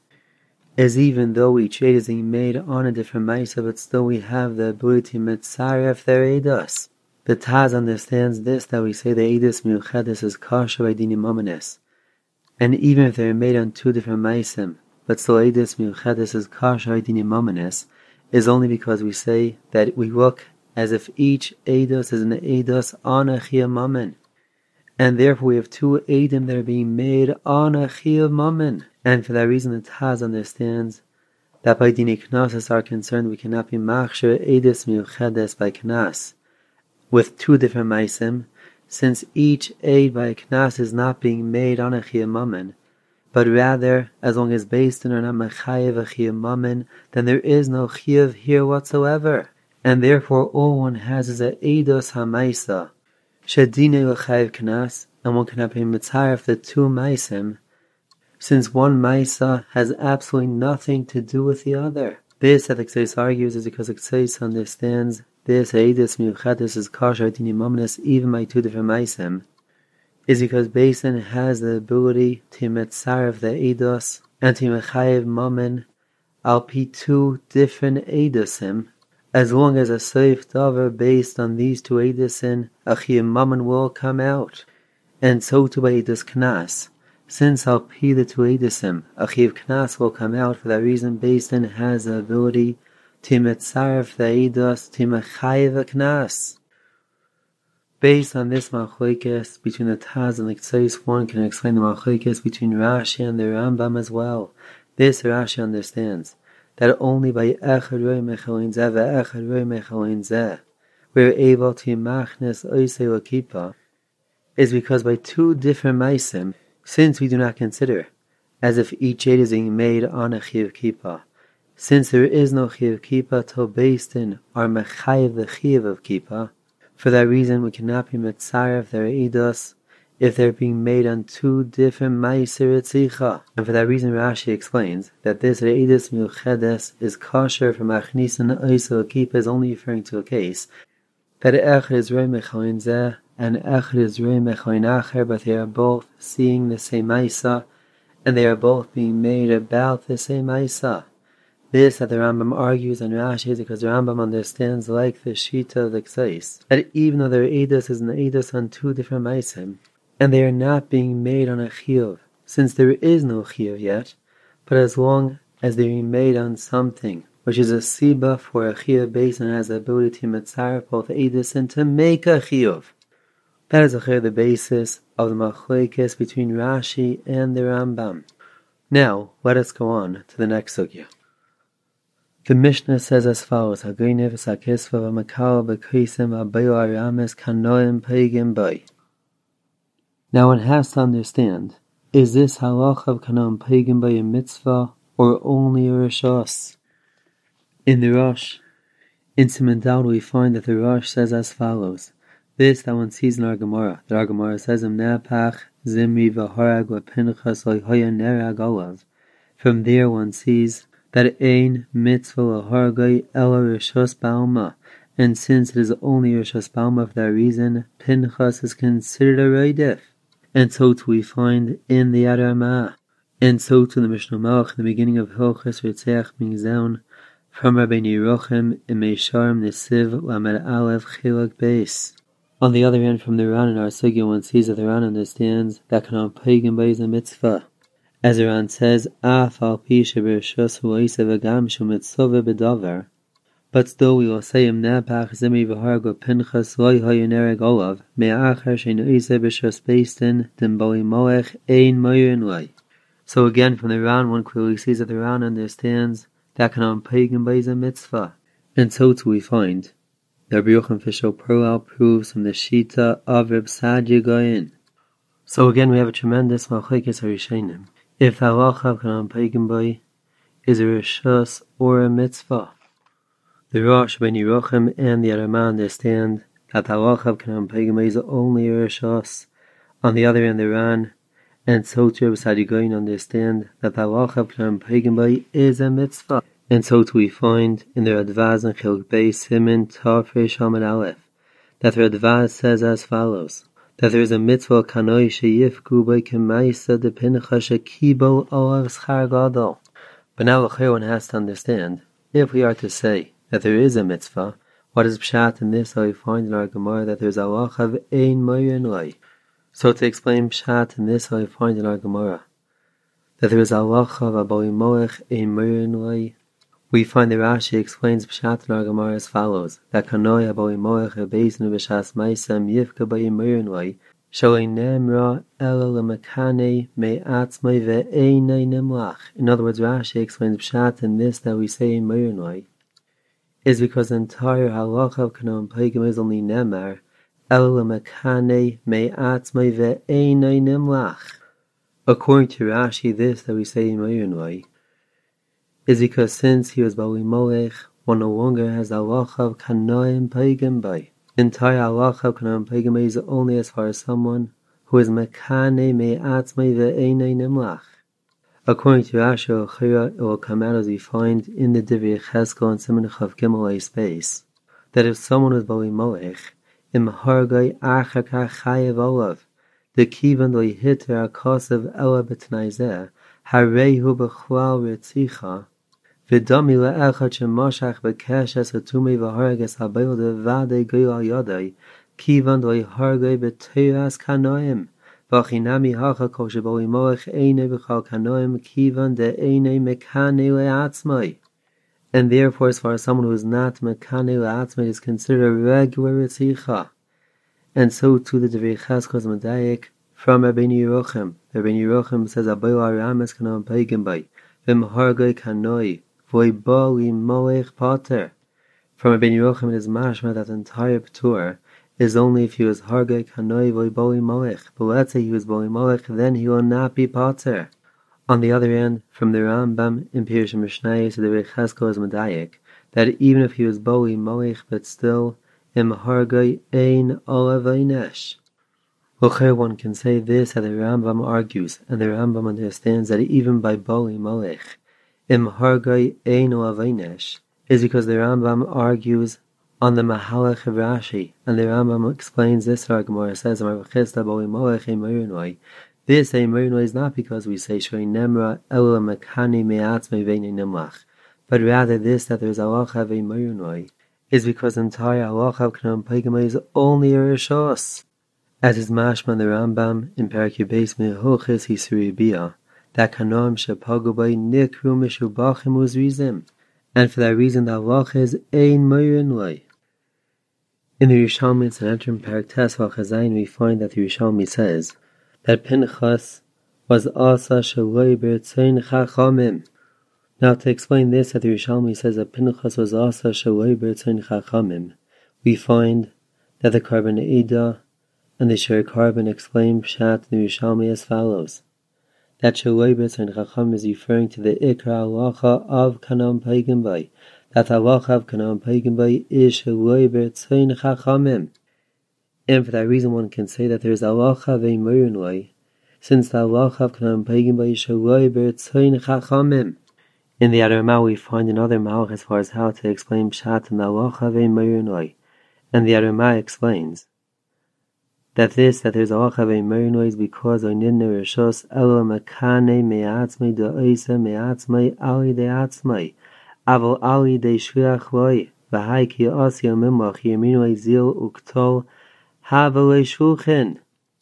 C: as even though each eid is being made on a different maisa, but still we have the ability to mitzaref their edus. The Taz understands this, that we say the edus miuchedes is kosher by dinim mammonis, and even if they are made on two different maisim, but still edus miuchedes is kosher by dinim mammonis, is only because we say that we look as if each edus is an edus on a chiyuv mammon. And therefore we have two eidim that are being made on a chiyuv mammon. And for that reason the Taz understands that by dinei knas are concerned, we cannot be machshir edus miuchedes by knas with two different maisim, since each eid by knas is not being made on a chiyuv mammon, but rather, as long as based on not mechayev a chiyuv mammon, then there is no chiyuv here whatsoever. And therefore all one has is a edus hamaisa, shedinei l'chayev knas, and one cannot be mitzaref the two maisim, since one maisa has absolutely nothing to do with the other. This, that the Ksais argues, is because the Ksais understands this edus miuchedes is kosher dinim mammonis even by two different maisim, is because Beis has the ability to mitzaref the edus and to mechayev mammon al pi two different edusim. As long as a seif davar based on these two edusin, a chiyuv mammon will come out, and so too by edus knas. Since al pi the two edusim, a chiyuv knas will come out. For that reason, Beis Din has the ability to mitzaref the edus to mechayev a knas. Based on this machlokes between the Taz and the Ksais, one can explain the machlokes between Rashi and the Rambam as well. This Rashi understands that only by echad roi mechalin zeh ve'echad roi mechalin zeh we are able to machnes oisei l'kippah, is because by two different maisim, since we do not consider as if each eid is being made on a chiyuv kippah, since there is no chiyuv kippah till Beis Din are mechayev the chiyuv of kippah. For that reason, we cannot be mitzaref their edus if they're being made on two different ma'aser etzicha. And for that reason, Rashi explains that this edus miuchedes is kosher from achnisan oisel kippah is only referring to a case that echad is roi mechayin zeh and echad is roi mechayin acher, but they are both seeing the same ma'isa and they are both being made about the same ma'isa. This that the Rambam argues on Rashi is because the Rambam understands, like the Shita of the Ksais, that even though their edus is an edus on two different maisim, and they are not being made on a chiyuv, since there is no chiyuv yet, but as long as they are made on something which is a siba for a chiyuv base and has the ability to mitzaref both edus and to make a chiyuv. That is the basis of the machlokes between Rashi and the Rambam. Now, let us go on to the next sugya. The Mishnah says as follows: Hageinev sakesva v'makal b'kaisim abayu aramis kanoim paigim bay. Now one has to understand, is this halacha of kanoim paigim bay a mitzvah or only a rishos? In the Rosh, in Siman Dalet, we find that the Rosh says as follows: this that one sees in our Gemara. The Gemara says nepach zimri v'harag v'pinchas lo'hoya nerag olav. From there one sees that ein mitzvah lahargai ela rishos ba'alma, and since it is only rishos ba'alma, for that reason Pinchas is considered a roidif. and so too we find in the Adamah, and so too the Mishnah Malach in the beginning of Hilchos Ritzeach brings down from Rabbeinu Yerucham in Meisharim Nesiv Lamed Aleph Chilak Beis. On the other hand, from the Ran in our Sugya, one sees that the Ran understands that Kanan Pagan is a mitzvah. As the Ran says, Af al pi shebershus hu'isa v'gam shu mitzvah b'davar. But still we will say im nepach zimi v'hargo pinchas loy hayonereg olav me'achar she'nu isa b'shus beistin dim boli moech ein moyerin loy. So again, from the Ran, one clearly sees that the Ran understands that Kanan Pagan is a mitzvah. And so too we find that Rabbi Yochanan Fishel Perlal proves from the Shita of Reb Sadia Gaon. So again, we have a tremendous machlekes harishonim. If the halacha of Kanan Pagan is a rishus or a mitzvah, the Rosh Rabbeinu Yerucham and the Rama understand that the halacha of Kanan Pagan is only a rishus. On the other hand, the Ran and so too Reb Sadia Gaon understand that the halacha of Kanan Pagan is a mitzvah. And so too we find in the Radvaz and Chiluk Beis Siman Tov Reish Amud Aleph that the Radvaz says as follows, that there is a mitzvah kanoi sheyifku by kemaisa de pincha shekibo olav schar gadol. But now one has to understand, if we are to say that there is a mitzvah, what is pshat in this? So we find in our Gemara that there is a halacha of ein moyerin loy. So to explain pshat in this, we find in our Gemara that there is a halacha of aboli moech ein moyerin loy. We find the Rashi explains Pshat in our Gemara as follows, that Kanoi Aboi Moech Beis B'Shas Maisam Yifka B'Yim Mirinway Shalei Nemra Ela L'Makane Me'atzmai Ve'einai Nemlach. In other words, Rashi explains Pshat in this that we say in Mirinway is because the entire halacha of Kanan Pagan is only Nemar Ela L'Makane Me'atzmai Ve'einai Nemlach. According to Rashi, this that we say in Mirinway is because since he was Bali Molech, one no longer has the halacha of Kanoim Pagan by. The entire halacha of Kanoim Pagan is only as far as someone who is Mekane Me'atzmei Ve'einai Nimlach. According to Rashi Ochira, it will come out as we find in the Divrei Cheskel and Siman Chav Gimel space, that if someone was Bali Molech, Im Hargai Achaka Chayev Olav, the Kivan Lo Yihiter Akosav Ela B'Tnaizeh, Harehu B'Chwal Ritzicha, V'dami le'echad shemoshach b'keshes ha'tumei v'harges ha'bayode v'adei goy al yodei kivan lo yihargei b'teiras kanoim v'achinami hacha kol shebo imoech einei b'chal kanoim kivan de'einei mekane le'atzmai. And therefore, as far as someone who is not mekane le'atzmai is considered a regular ritzicha. And so too the Divrei Cheskel is medayik from Rabbeinu Yerucham. Rabbeinu Yerucham says Abayu Aramis Kanan Pagan by V'mhargei kanoi Voy Bali Moech Pater. From Rabbeinu Yerucham it is mashma that the entire Ptur is only if he was Hargei Kanoi Voy Bali Moech. But let's say he was Bali Moech, then he will not be Pater. On the other hand, from the Rambam in Pirush Mishnayos to the Divrei Cheskel is medayik that even if he was Bali Moech, but still Im Hargei Ein Olav Einesh. Well, one can say this that the Rambam argues, and the Rambam understands that even by Bali Moech, Im Hargai Ein Olav Einesh, is because the Rambam argues on the Mahalach of Rashi, and the Rambam explains this to our Gemara, says, this Eimerinoi is not because we say Shoi Nemra Ela Mekani Me'atzmei Ve'nei Nimlach, but rather this that there is halacha of Eimerinoi is because the entire halacha of Kanan Pagan is only a rishos. As is mashma the Rambam in Perek Beis Me'hoches Hisuri Bia, that Kanoim shepagu by nikru mishubachim uzrizim, and for that reason the halacha is ein moyerin loy. In the Yerushalmi in Sanhedrin Perek Tes Vachazayin we find that the Yerushalmi says that Pinchas was asa shaloi b'ritzayin chachamim. Now to explain this, that the Yerushalmi says that Pinchas was asa shaloi b'ritzayin chachamim, we find that the Karban Eidah and the Shir Karban explain Pshat in the Yerushalmi as follows, that Shaloi B'Ritzayin Chacham is referring to the Ikra halacha of Kanan Pagan by, that the halacha of Kanan Pagan by is Shaloi B'Ritzayin Chachamim. And for that reason one can say that there is halacha of Eimerin loy, since the halacha of Kanan Pagan by is Shaloi B'Ritzayin Chachamim. In the other Mao we find another Mao as far as how to explain Pshat in the halacha of Eimerin loy, and the other Mao explains that there's a halacha v'meirno is because I nidne rishos elo mekane me'atzmai da'oisa me'atzmai ali de'atzmai aval ali de'shriach loy v'hai ki asya mimach yemino zil uktol havelei shulchin.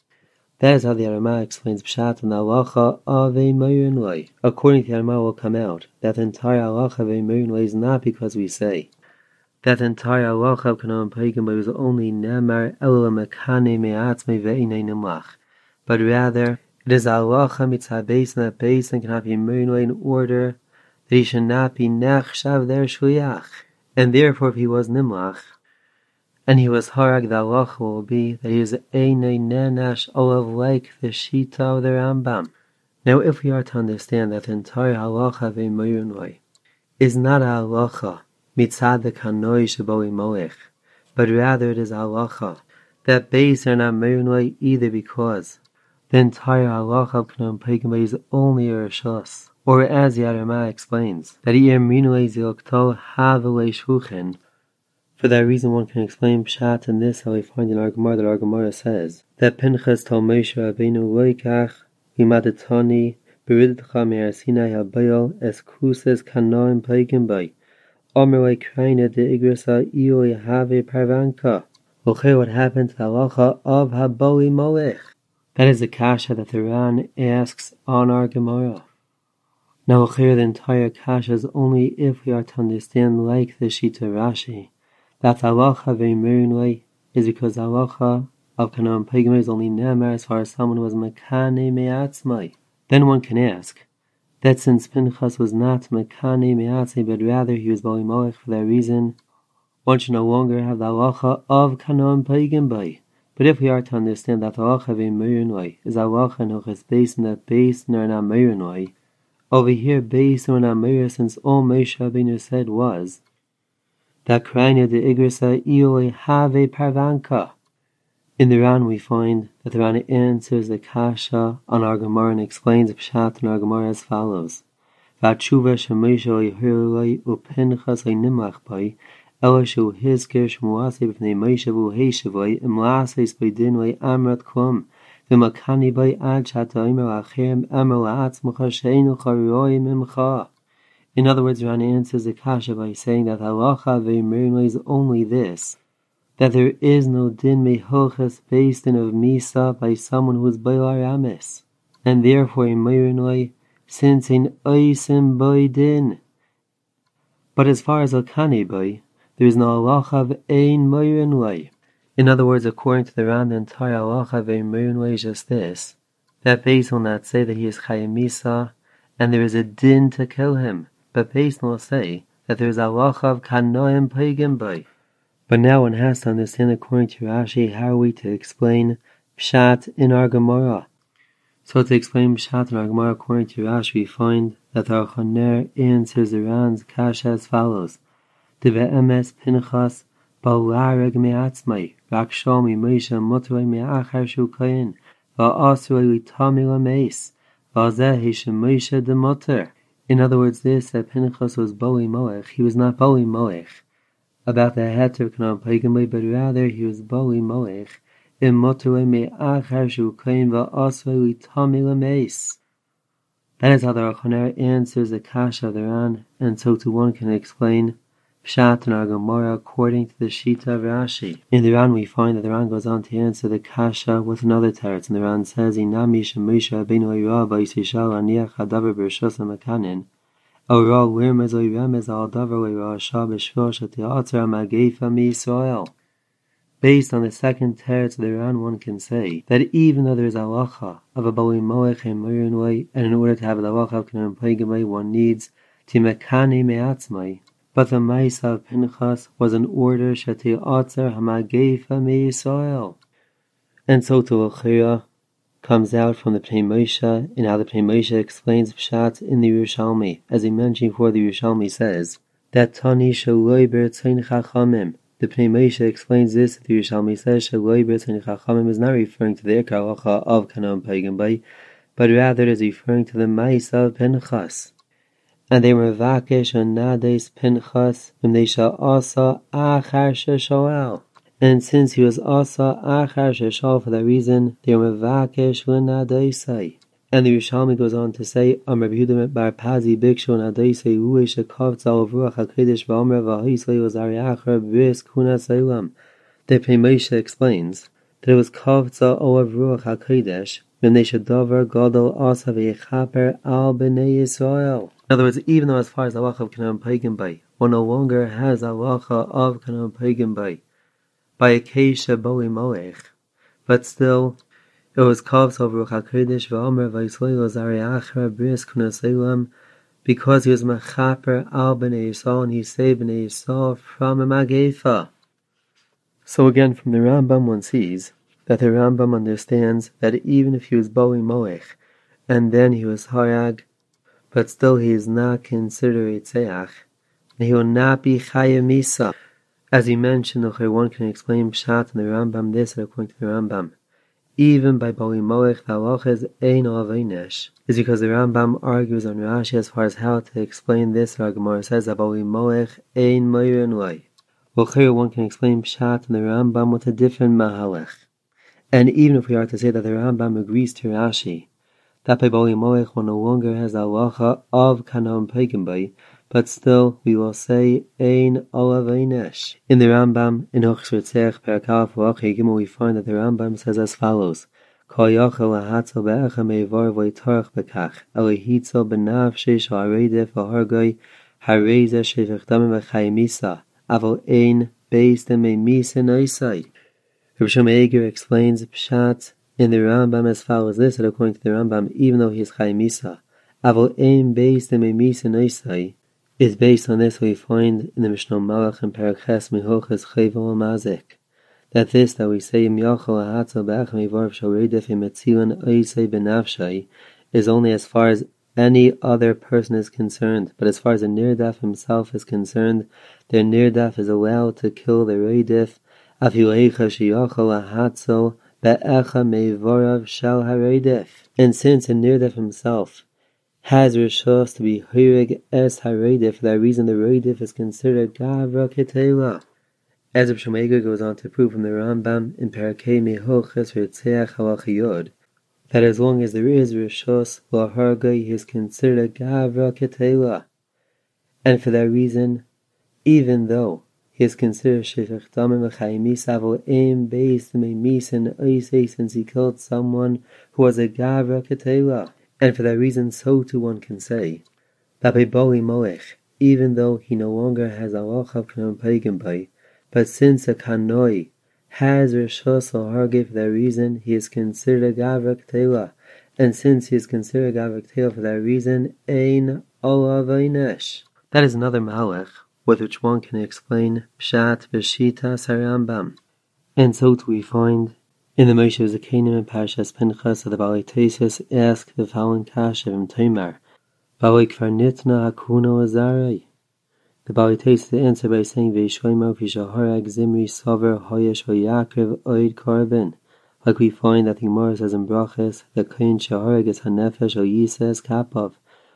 C: That is how the Aramah explains Pshat and the halacha of a meirno. According to the Aramah will come out that the entire halacha of a meirno is not because we say that the entire halacha of Kanan Pagim was only nemar elo mekane me'atzmai ve'inei nimlach, but rather it is halacha mitzvah beis and that beis and cannot be meirno in order that he should not be nechshav their shliach, and therefore if he was nimlach and he was harag, the halacha will be that he is einei nenash olav like the shita of the Rambam. Now if we are to understand that the entire halacha of a meirno is not a halacha mitzad the kanoi sheboi molech, but rather it is halacha that beis are not meirno either because the entire halacha of Kanan Pagim is only a rishos, or as the Aramah explains, that yemino zilktol havelei shulchin. For that reason one can explain Pshat in this how we find in our Gemara that our Gemara says that Pinchas told Moshe Rabbeinu loikach imadatani beridcha me'ar Sinai habayal es kuses Kanan Pagim bay Omer kraina de igrasa ioi have parvanka. Okay, what happened to the halacha of haboi molech? That is the kasha that the Ran asks on our Gemara. Now, okay, the entire kasha is only if we are to understand like the Shita Rashi that the halacha of a meirno is because the halacha of Kanan Pagim is only nemar as far as someone who was mekane me'atzmai. Then one can ask that since Pinchas was not mekane me'atzmai but rather he was bali molech, for that reason one should no longer have the halacha of Kanan Pagim bay. But if we are to understand that the halacha of a meirno is halacha and hochas beis and that beis are not meirno, over here beis are not meirno, since all Moshe Rabbeinu said was that kraina de igrasa ioi have parvanka. In the Ran we find that the Ran answers the kasha on our Gemara and explains Pshat in our Gemara as follows: V'atshuva shemoshe oihirulai upinchas nimlach bai ela shu hizker shmuase b'fnei Moshe v'uheshevai imlases b'dinoi amrat klum v'makani bai ad shata'imer acherem amar la'atzmacha she'enu charoi mimcha. In other words, Ran answers the kasha by saying that halacha of a meirno is only this, that there is no din mehochas based in of misa by someone who is bailar amis, and therefore a meirno since an oisim by din. But as far as alkani by, there is no halacha of ein meirno. In other words, according to the Ran, the entire halacha of a meirno is just this, that beis will not say that he is chayim misa, and there is a din to kill him. But beis will say that there is a halacha of Kanan Pagim bay. But now one has to understand according to Rashi how are we to explain Pshat in our Gemara. So to explain Pshat in our Gemara according to Rashi, we find that the Archaner answers the Ran's kasha as follows: Deve'emes Pinchas balareg me'atzmai rakshal mi'Moshe mutrei me'achar shu kayin va'asrei litami lameis va'zeh hishemoshe demuter. In other words, this that Pinchas was bali molech, he was not bali molech about the heter of Kanan Pagim, but rather he was bali molech in motorei me'achar shu kain va'asrei litami lameis. That is how the Archaner answers the kasha of the Ran, and so too one can explain Pshat in our Gemara according to the Shita of Rashi. In the Ran we find that the Ran goes on to answer the kasha with another teretz, and the Ran says, Inami shemoshe rabbeinu oira v'yisishal aniach hadavar b'rishos ha'makanin oira l'irmez oiremez al davar l'irasha b'shvil shete'atzer ha'mageifa mi'Yisrael. Based on the second teretz of the Ran, one can say that even though there is a halacha of a bali molech and meirno, and in order to have the halacha of Kanan Pagim, one needs to mekane me'atzmai. But the Maisa of Pinchas was an order shete'atzer ha'mageifa mi'Yisrael. And so to L'chira comes out from the Pnei Moshe, and how the Pnei Moshe explains Pshat in the Yerushalmi. As he mentioned before, the Yerushalmi says that Tani shaloi b'retzain chachamim. The Pnei Moshe explains this. The Yerushalmi says shaloi b'retzain chachamim is not referring to the Ikar halacha of Kanan Pagim bay, but rather it is referring to the Maisa of Pinchas. And they were vakesh and nades Pinchas v'mneisha asa achar sheshoel. And since he was also Achar Sheshal for that reason, they were Mevakesh L'Nadaisai. And the Yerushalmi goes on to say, Rabbi Yehuda bar Pazi Bikshu Nadaisai Hu Shekavtza of Ruach HaKodesh V'Omer V'Haisai was Ariachar Bris Kunas Eilam. The Pnei Moshe explains that it was Kavtza of Ruach HaKodesh when they should dover Gadol Asa V'Yechaper Al B'nei Yisrael. In other words, even though as far as the halacha of Kanan Pagan Bay, one no longer has the halacha of Kanan Pagan Bay by a Keisha Boi Moech, but still it was Kavtza of Ruach HaKodesh V'Omer V'Yisrael was Ariachar Bris Kunas Eilam because he was Mechaper Al B'nei Yisrael and he saved B'nei Yisrael from a Magefa. So again, from the Rambam one sees that the Rambam understands that even if he was Boi Moech and then he was Harag, but still he is not considered Tzeach, and he will not be Chayav Misa. As he mentioned, one can explain Pshat in the Rambam this, according to the Rambam, even by Boi Moech, the halacha is Ein Aveinesh, is because the Rambam argues on Rashi as far as how to explain this. Our Gemara says that Boi Moech Ein Moirin Loi. Well, clearly one can explain Pshat in the Rambam with a different Mahalech. And even if we are to say that the Rambam agrees to Rashi, that by Boi Moech one no longer has the halacha of Kanan Pagan Bay, but still we will say Ein Olaveinesh. In the Rambam, in Hochshir Tzech, Perakal V'Achei Gimel, we find that the Rambam says as follows: Kol Yachal Lahatzel Be'echa Meivar V'Yitarach Bekach Elihitzel B'Nav Sheish Ha'aredef V'Hargoi Hareza Shevech Damim V'Chayimisa Avol Ein Beis Dememisa Noisai. Rabbi Shlomo Eiger explains Pshat in the Rambam as follows this, that according to the Rambam, even though he is Chayimisa, Avol Ein Beis Dememisa Noisai is based on this we find in the Mishnah Malach and Paraches Mihoches Chayvol Mazik, that this that we say Im Yachal Lahatzel Be'echa Meivar V'Sharedef V'Metzilan Oisei B'Nafshai is only as far as any other person is concerned, but as far as the Nirdaf himself is concerned, the Nirdaf is allowed to kill the Reidif Afileicha Sheyachal Lahatzel Be'echa Meivorav Shal HaReidif. And since the Nirdaf himself has Rishos to be Hirig Es HaReidif, for that reason the Reidif is considered Gavra Ketela. As Rabbi Shlomo Eiger goes on to prove from the Rambam in Parakei Mihoches V'Tzeach Halacha Yod, that as long as there is Rishos L'Hargoi, he is considered Gavra Ketela. And for that reason, even though he is considered Shefech Damim V'Chayim Avol Ein Beis Dememisa Noisai, since he killed someone who was a Gavra Ketela. And for that reason, so too one can say that by Boi Moech, even though he no longer has a halacha of Kanan Pagan Bay, but since a Kanoi has Rishos L'Hargoi, for that reason he is considered a Gavra Ketela. And since he is considered a Gavra Ketela, for that reason, Ein Olaveinesh. That is another Malach with which one can explain Pshat B'Shitas HaRambam. And so too we find in the Moshe Zakenim and Parshas Pinchas that the Balei Tesis asked the following kasha from Tamar, Balei Kvar Nitna Hakuno Azarai. The Balei Tesis answered by saying, Ve'ishoimo Vishaharag Zimri Sover Hoyesh Hoyakriv Oid Korban. Like we find that the Gemara says in Brachas, the Kohen Shaharag is Hanefesh Oyises Kapov,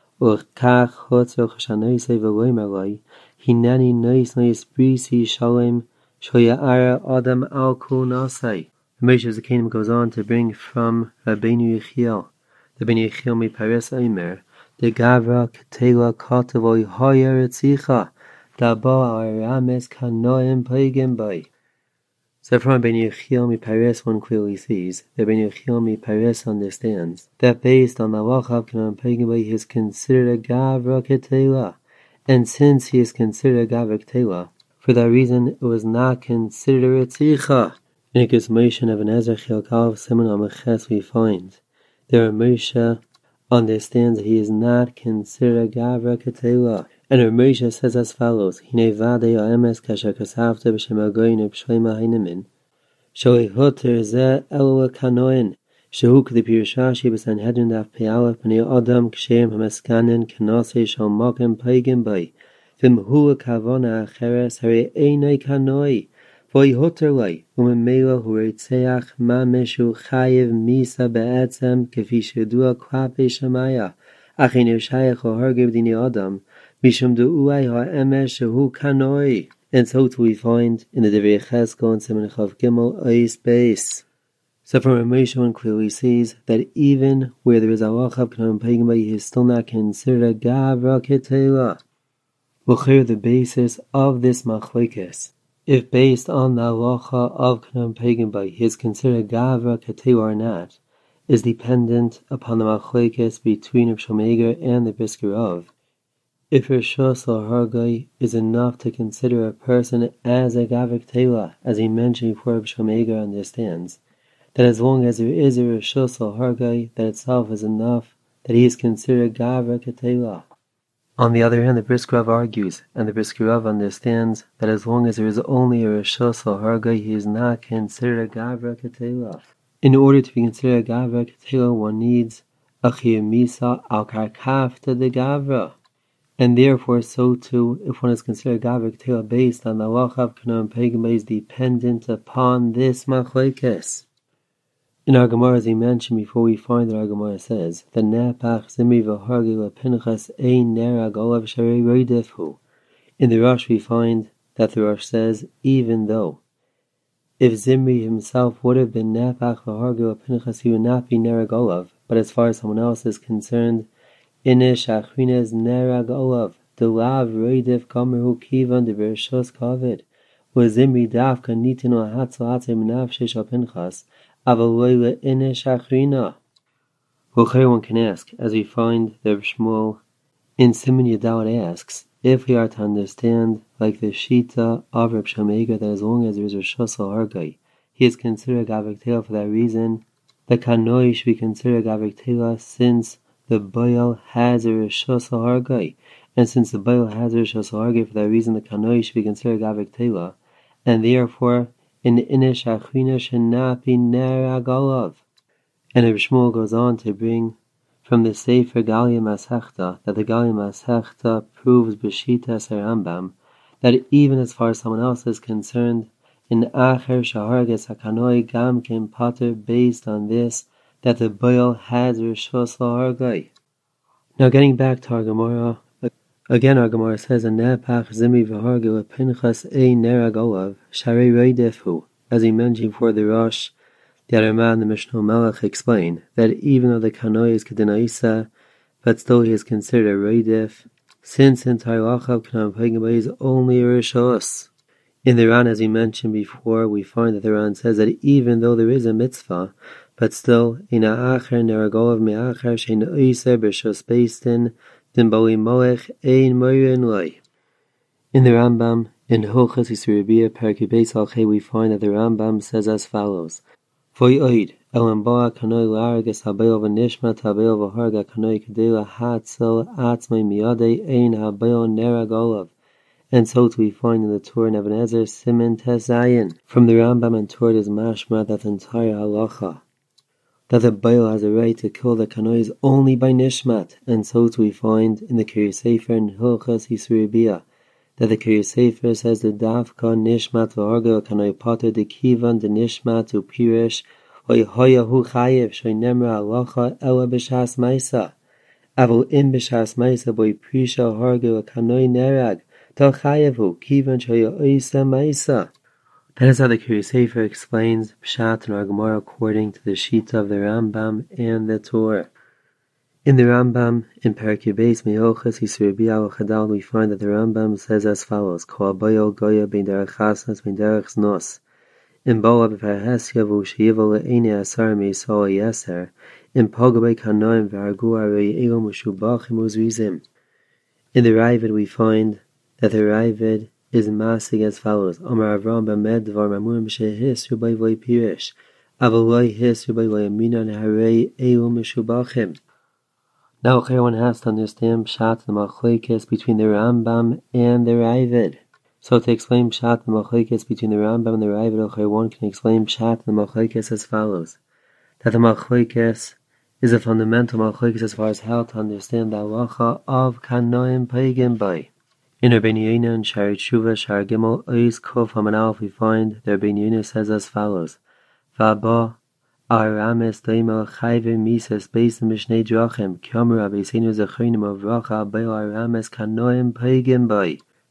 C: Urkach Chotzer Chashanoisei Veloimaloi, Hinani Nois Nois Brisi Shalem Shoya'ara Adam Al Kul Nasai. The Moshe Zakenim goes on to bring from Rabbeinu Yechiel, the Rabbeinu Yechiel mi Pares Omer, the Gavra Ketela Kotavoi Hoyer Etzicha, Dabo Arames Kanoim Pagan Bay. So from Rabbeinu Yechiel mi Pares one clearly sees, the Rabbeinu Yechiel mi Pares understands, that based on the halacha of Kanan Pagan Bay he is considered a Gavra Ketela, and since he is considered a Gavra Ketela, for that reason it was not considered Etzicha. In Ikos Moshe of Ezra Chilkal Simon Amaches we find there Moshe understands that he is not considered a Gavra Ketela. And Moshe says as follows: Hine Vadei Oemes Kasher Kasavta B'Shem Agoyin B'Shleima Heinemin Shoi Hoter Ze Elo Kanoin Shehu K'di Pirshashi B'Sanhedrin Daf Pe'alef B'nei Adam Kshem Hameskanin Kanose Shal Mokem Pagan Bay V'Mhu Kavona Acheres Hare Einai Kanoi Voihoterlai, Umemela Huretzeach, Mameshu Chayev Misa Be'etzem, Kefi Shedua Klape Shamaya, Achin Shayach Hargev Dini Adam, Mishum Du'uai Ha'emesh Shehu Kanoi. And so too we find in the Divrei Cheskel and Siman Chav Gimel Eis Beis. So from Ramesh one clearly sees that even where there is a halacha of Kanan Pagin Bay, he is still not considered a Gavra Ketela. We'll clear the basis of this machlekes. If based on the halacha of Kanan Pagin Bay, he is considered a Gavra Ketela or not, is dependent upon the machlekes between Reb Shlomo and the Brisker Rav. If Rishos or Hargai is enough to consider a person as a Gavra Ketela, as he mentioned before Reb Shlomo understands, that as long as there is a Rishos or Hargai, that itself is enough that he is considered a Gavra Ketela. On the other hand, the Brisker Rav argues, and the Brisker Rav understands that as long as there is only a Rishos or Hargai, he is not considered a Gavra Ketela. In order to be considered a Gavra Ketela, one needs a Chiyuv Misa al Karkafta de Gavra. And therefore, so too, if one is considered a Gavra Ketela based on the halacha of Kanan Pagin Bay, is dependent upon this machlekes. In our Gemara, as he mentioned before, we find that our Gemara says that Nepach Zimri v'Hargi lePinchas ein nerag olav sharei roidefhu. In the Rosh, we find that the Rosh says, even though if Zimri himself would have been Nepach v'Hargi lePinchas, he would not be nerag olav. But as far as someone else is concerned, Inish Achrines nerag olav delav roidef kamerhu kivan de Bereshos kavid was Zimri dafka nitinu ahatzel atzei menafshesh al Pinchas. One can ask, as we find that Shmuel in Siman Yudalad asks, if we are to understand, like the Shita of Reb Shlomo that as long as there is Rishos or Hargai, he is considered a Gavra Ketela. For that reason, the Kanoi should be considered a Gavra Ketela since the Bayal has a Rishos or Hargai. And since the Bayal has a Rishos or Hargai, for that reason, the Kanoi should be considered a Gavra Ketela. And therefore, in the Inish Achrina should not be nerag olav. And Reb Shmuel goes on to bring from the Sefer Galia Masechta that the Galia Masechta proves B'Shitas Rambam that even as far as someone else is concerned, in Acher Shaharges Hakanoi Gam Kim Pater based on this that the Bayal has Rishos Hargai. Now getting back to our Gemara, again our Gemara says, Nepach Zimri v'Hargi lePinchas ein nerag olav sharei roidefhu. As he mentioned before the Rosh, the other man, the Mishnah Melech, explained that even though the Kanoi is Kedinaisa, but still he is considered a roidef, since entire halacha of Kanan Pagin Bay is only a Rishos. In the Ran, as we mentioned before, we find that the Ran says that even though there is a mitzvah, but still, Ina Acher nerag olav me'acher she'in oiser b'Rishos beistin din bali moech ein moirin loi. In the Rambam, in Hilchos Yisrael Perkei Beis Alchei, we find that the Rambam says as follows: Vo'oid elam ba'a kanoi la'arges habayil v'nishmat habayil v'harga kanoi kedei lahatzel atzmai miyadei ein habayil nerag olav. And so too we find in the Torah in Even Ezer Siman Tes Zayin from the Rambam and Torah is mashma that the entire halacha that the Baal has a right to kill the Kanois only by Nishmat, and so too we find in the Kiryas Sefer in Hilchos Yisrael that the Kiryas Sefer says the Dafka Nishmat v'Harga Kanoi Pater de Kivan de Nishmat to Pirish Hoya Hu Chayev Shoinemra Halacha Ela B'Shas Maisa Avol Im B'Shas Maisa Boy Prisha Harga Kanoi Nerag Tal Chayevu Kivan Shoya Oisa Maisa. That is how the Kiryas Sefer explains Pshat in our Gemara according to the Shita of the Rambam and the Torah. In the Rambam, in Perkei Beis Me'ilchos Yisrael al Chadal, we find that the Rambam says as follows: Kol Bayal Goya Ben Derech Chasnas Ben Derech Nos. In Bola B'Farhesya V'Ushiva Le'Einei Asar Me'Yisrael Yeser. In Pogabei Kanoim V'Argu Arei Elom U'Shubachim Uzrizim. In the Ravid, we find that the Ravid is masig as follows: Amar Avram b'med dvar mamurim shehisru by v'lei pirish, avaloi hisru by v'lei aminan harei elu meshubachim. Now, everyone has to understand Pshat the machlekes between the Rambam and the Ravid. So, to explain Pshat the machlekes between the Rambam and the Ravid, one can explain Pshat the machlekes as follows: that the machlekes is a fundamental machlekes as far as how to understand the halacha of Kanoim Pagin Bay. In Rabbeinu Yonah and Shari Tshuva, Shar Gimel, Ois Kuf Haman Aleph, we find that Rabbeinu Yonah says as follows: V'aba Arames Daimel Chayve Mises Beis Mishnei Drachim K'amar Abeisenu Zechrinim Avracha Abayel Arames Kanoim Pagin Bay.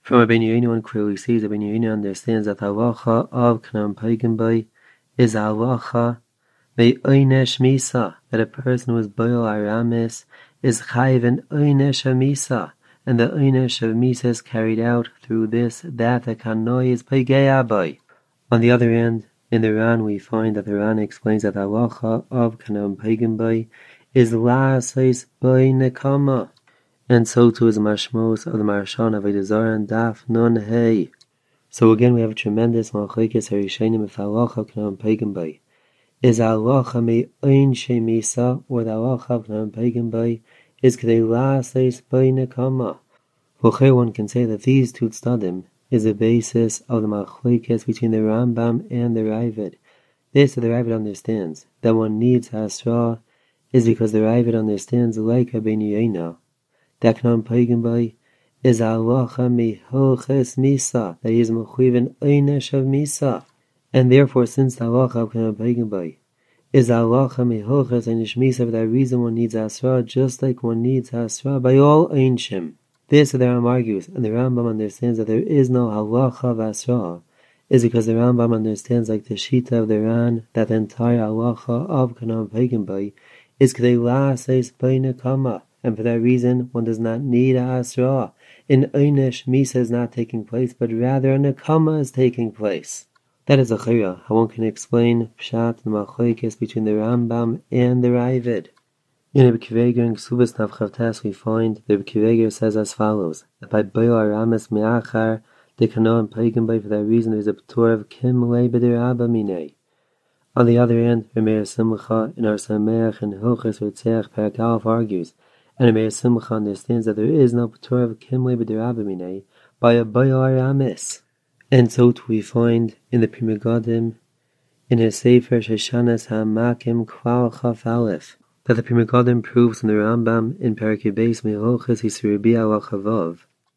C: From Rabbeinu Yehuda, one clearly sees that Rabbeinu Yehuda understands that the halacha of Kanan Pagin Bay is halacha me'oinesh misa, that a person who is boil aramis is chayiv an oinesh misa, and the oinesh of misa is carried out through this, that a kanoi is pagei by. On the other hand, in the Ran we find that the Ran explains that the halacha of Kanan Pagin Bay is la'asais by nekama, and so too is mashmos of the Marshan Avodah Zarah and Daf Nun Hey. So again we have a tremendous machlokes harishonim with the halacha of Kanan Pagin Bay. Is halacha me'oin shemisa, or the halacha of Kanan Pagin Bay is k'dei la'asais by nekama. Well, one can say that these two tzadim is the basis of the machlokes between the Rambam and the Ravid. This the Ravid understands that one needs hasra is because the Ravid understands like Rabbeinu Yehuda that Kanan Pagin Bay is halacha mihoches misa, that he is mechuyev oinesh of misa, and therefore since the halacha of Kanan Pagin Bay is halacha mihoches oinesh misa, for that reason one needs hasra just like one needs hasra by all einshim. This the Rambam argues, and the Rambam understands that there is no halacha of hasra, is because the Rambam understands like the Shita of the Ran that the entire halacha of Kanan Pagin Bay is k'dei la'asais by nekama, and for that reason one does not need a hasra. In Einesh, Misa is not taking place, but rather a nekama is taking place. That is a chayra, how one can explain pshat and machlokes between the Rambam and the Ravid. In Rebbe Akiva Eiger in Ksubas Navchavtas we find that Rebbe Akiva Eiger says as follows, that by Boyo Aramis Me'achar, the Kanan Pagin Bay, for that reason there is a P'tur of Kim Lei B'der Abba Minei. On the other hand, Remeir Simcha in our Sameach and Hilchos Ritzeach Perek Aleph argues, and Remeir Simcha understands that there is no P'tur of Kim Lei B'der Abba Minei by a Boyo Aramis. And so too we find in the Pri Megadim, in his Sefer Shoshanas HaMakim Kval Chaf Aleph, that the Pri Megadim proves from the Rambam in Perek Beis Me'ilchos Yisrabi Halacha Vav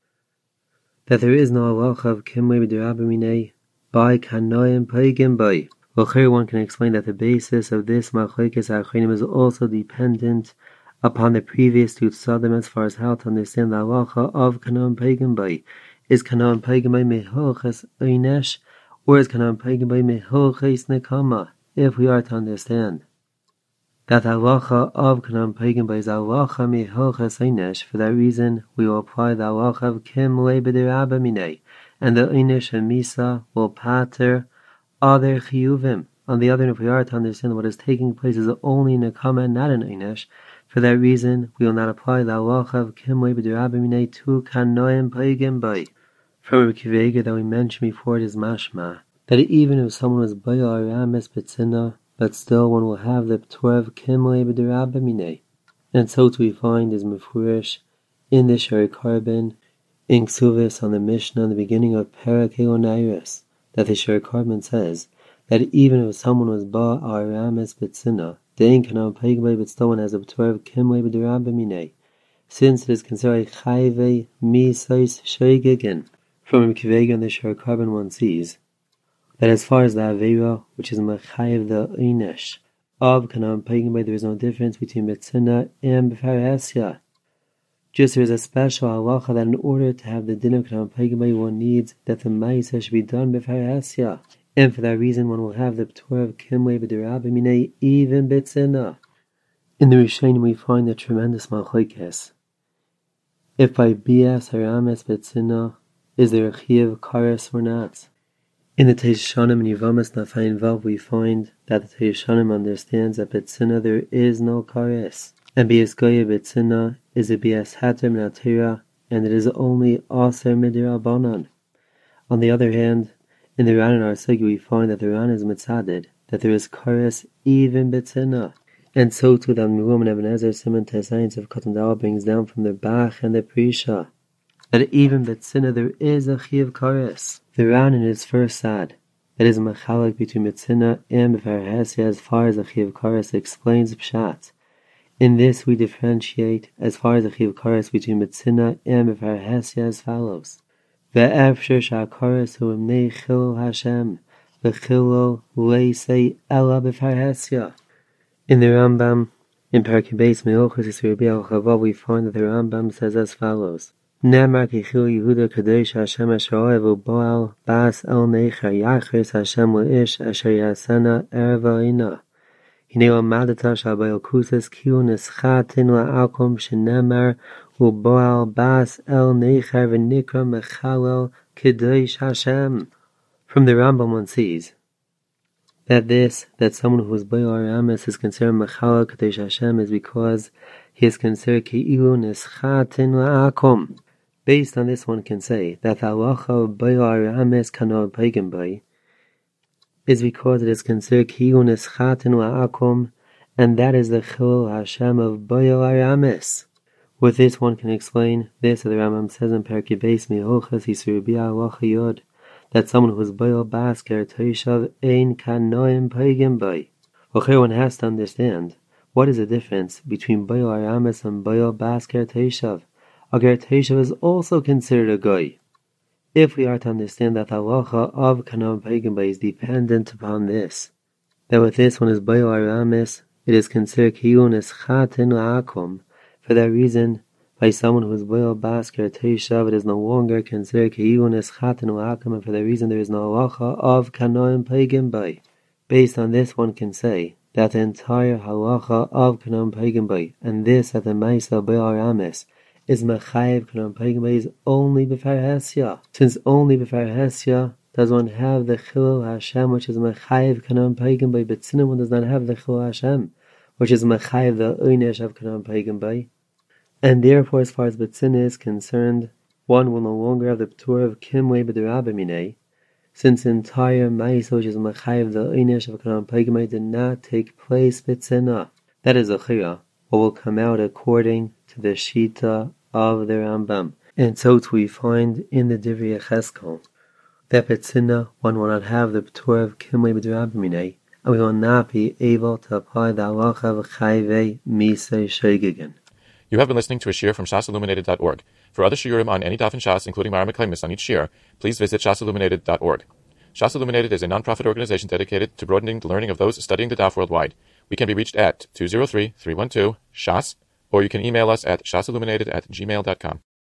C: that there is no halacha of Kimlei B'der Abba Minei by Kanan Pagin Bay. Well, here one can explain that the basis of this machlokes achronim is also dependent upon the previous two tzadim as far as how to understand the halacha of Kanan Pagin Bay. Is Kanan Pagin Bay me'ilchos oinesh, or is Kanan Pagin Bay me'ilchos nekama? If we are to understand that the halacha of Kanan Pagin Bay is halacha mihoches einesh, for that reason we will apply the halacha of Kim Lei B'der Abba Minei, and the einesh and misa will pater other chiyuvim. On the other hand, if we are to understand what is taking place is only nekama and not an einesh, for that reason we will not apply the halacha of Kim Lei B'der Abba Minei to Kanan Pagin Bay. From Rebbe Akiva Eiger that we mentioned before, it is mashma that even if someone was bayal aramis betzina, but still one will have the P'tur of Kimlei B'der Abba Minei. And so too we find is mefurish in the Shari Carbon in Ksuvis on the Mishnah in the beginning of Perek Elonairis, that the Shari Carbon says that even if someone was ba aramis betzina, the ain't Kanan Pagin Bay, but still one has a P'tur of Kimlei B'der Abba Minei, since it is considered chayve misais shoygegen. From Rebbe Akiva Eiger and the Shari Carbon one sees that as far as the Aveira, which is Mechayev the Einesh of Kanan Pagin Bay, there is no difference between Betzina and Befaresya. Just there is a special halacha that in order to have the din of Kanan Pagin Bay, one needs that the Maisa should be done Befaresya. And for that reason, one will have the P'tur of Kimlei B'der Abba Minei even Betzina. In the Rishonim we find a tremendous machlokes. If by Bias Harames Betzina, is there a Chiyuv Kares or not? In the Teishanim and Yivamas Nafayin Vav we find that the Teishanim understands that Betzina there is no Kares, and Bias Goya Betzina is a Bias Hater Minatira, and it is only Aser Midirabanan. On the other hand, in the Ran and Arsegi we find that the Ran is mitzaded, that there is Kares even Betzina. And so too that Mirum and Eben Ezer Simon Tesayin of Katan Dal brings down from the Bach and the Prisha, that even Betzina there is a Chiyuv Kares. The Ran in his first sad, that is machalak between Betzina and Befarhesya as far as the Chiyuv Kares, explains Pshat. In this we differentiate as far as the Chiyuv Kares between Betzina and Befarhesya as follows. Ve'efsher sha'kares hu imnei chilul Hashem, v'chilul leisei ela Befarhesya. In the Rambam, in Perek Beis Me'ilchos Yisrabi Halacha Vav, we find that the Rambam says as follows. Nemar Kichil Yehuda Kadesh Hashem Asher Ohev U'Boal Bas El Necher Yachris Hashem Le'ish Asher Yasena Erev Ha'ina Hine Omadata Shabayel Kusas Kiu Nischatin La'akom Shenemar U'Boal Bas El Necher V'Nikra Mechalel Kadesh Hashem. From the Rambam one sees that someone who is Bayal Aramis is considered Mechalel Kadesh Hashem is because he is considered Ki'ilu Nischatin La'akom. Based on this, one can say that the halacha of Bayal Aramis Kanor Pagan Bay is because it is considered Ki'ilu Nischatin La'akom, and that is the Chilul Hashem of Bayal Aramis. With this, one can explain this, as the Rambam says in Perkei Beis Mihochas Yisrubia Halacha Yod, that someone who is Bayal Basker Toishav Ein Kanoim Pagan Bay. Okay, one has to understand what is the difference between Bayal Aramis and Bayal Basker Toishav. A Ger Toishav is also considered a Goy. If we are to understand that the halacha of Kanoim Pagan Bay is dependent upon this, that with this one is Bayal Aramis, it is considered Ki'ilu Nischatin La'akom. For that reason, by someone who is Bayal Basker Toishav, it is no longer considered Ki'ilu Nischatin La'akom, and for that reason there is no halacha of Kanoim Pagan Bay. Based on this, one can say that the entire halacha of Kanoim Pagan Bay, and this at the Maisa Bayal Aramis, is Mechayev Kanoim Pagan Bay is only B'far Hesya. Since only B'far Hesya does one have the Chilul Hashem, which is Mechayev Kanoim Pagan Bay, but Sinim one does not have the Chilul Hashem, which is Mechayev the Oynesh of Kanoim Pagan Bay. And therefore, as far as Betzina is concerned, one will no longer have the P'tur of Kimwei B'derabba, since the entire Maisa, which is Mechayev the Oynesh of Kanoim Pagan Bay, did not take place Betzina. That is a Chiyah, what will come out according to the Shita of the Rambam. And so too we find in the Divrei Yecheskel that Betzina, one will not have the P'tur of Kimwei B'derabba, and we will not be able to apply the halacha of Chayvei Misei Sheigigen.
A: You have been listening to a shiur from shasilluminated.org. For other shiurim on any daf in Shas, including Mara Meklemis on each shiur, please visit shasilluminated.org. Shas Illuminated is a non-profit organization dedicated to broadening the learning of those studying the daf worldwide. We can be reached at 203-312-SHAS, or you can email us at shasilluminated@gmail.com.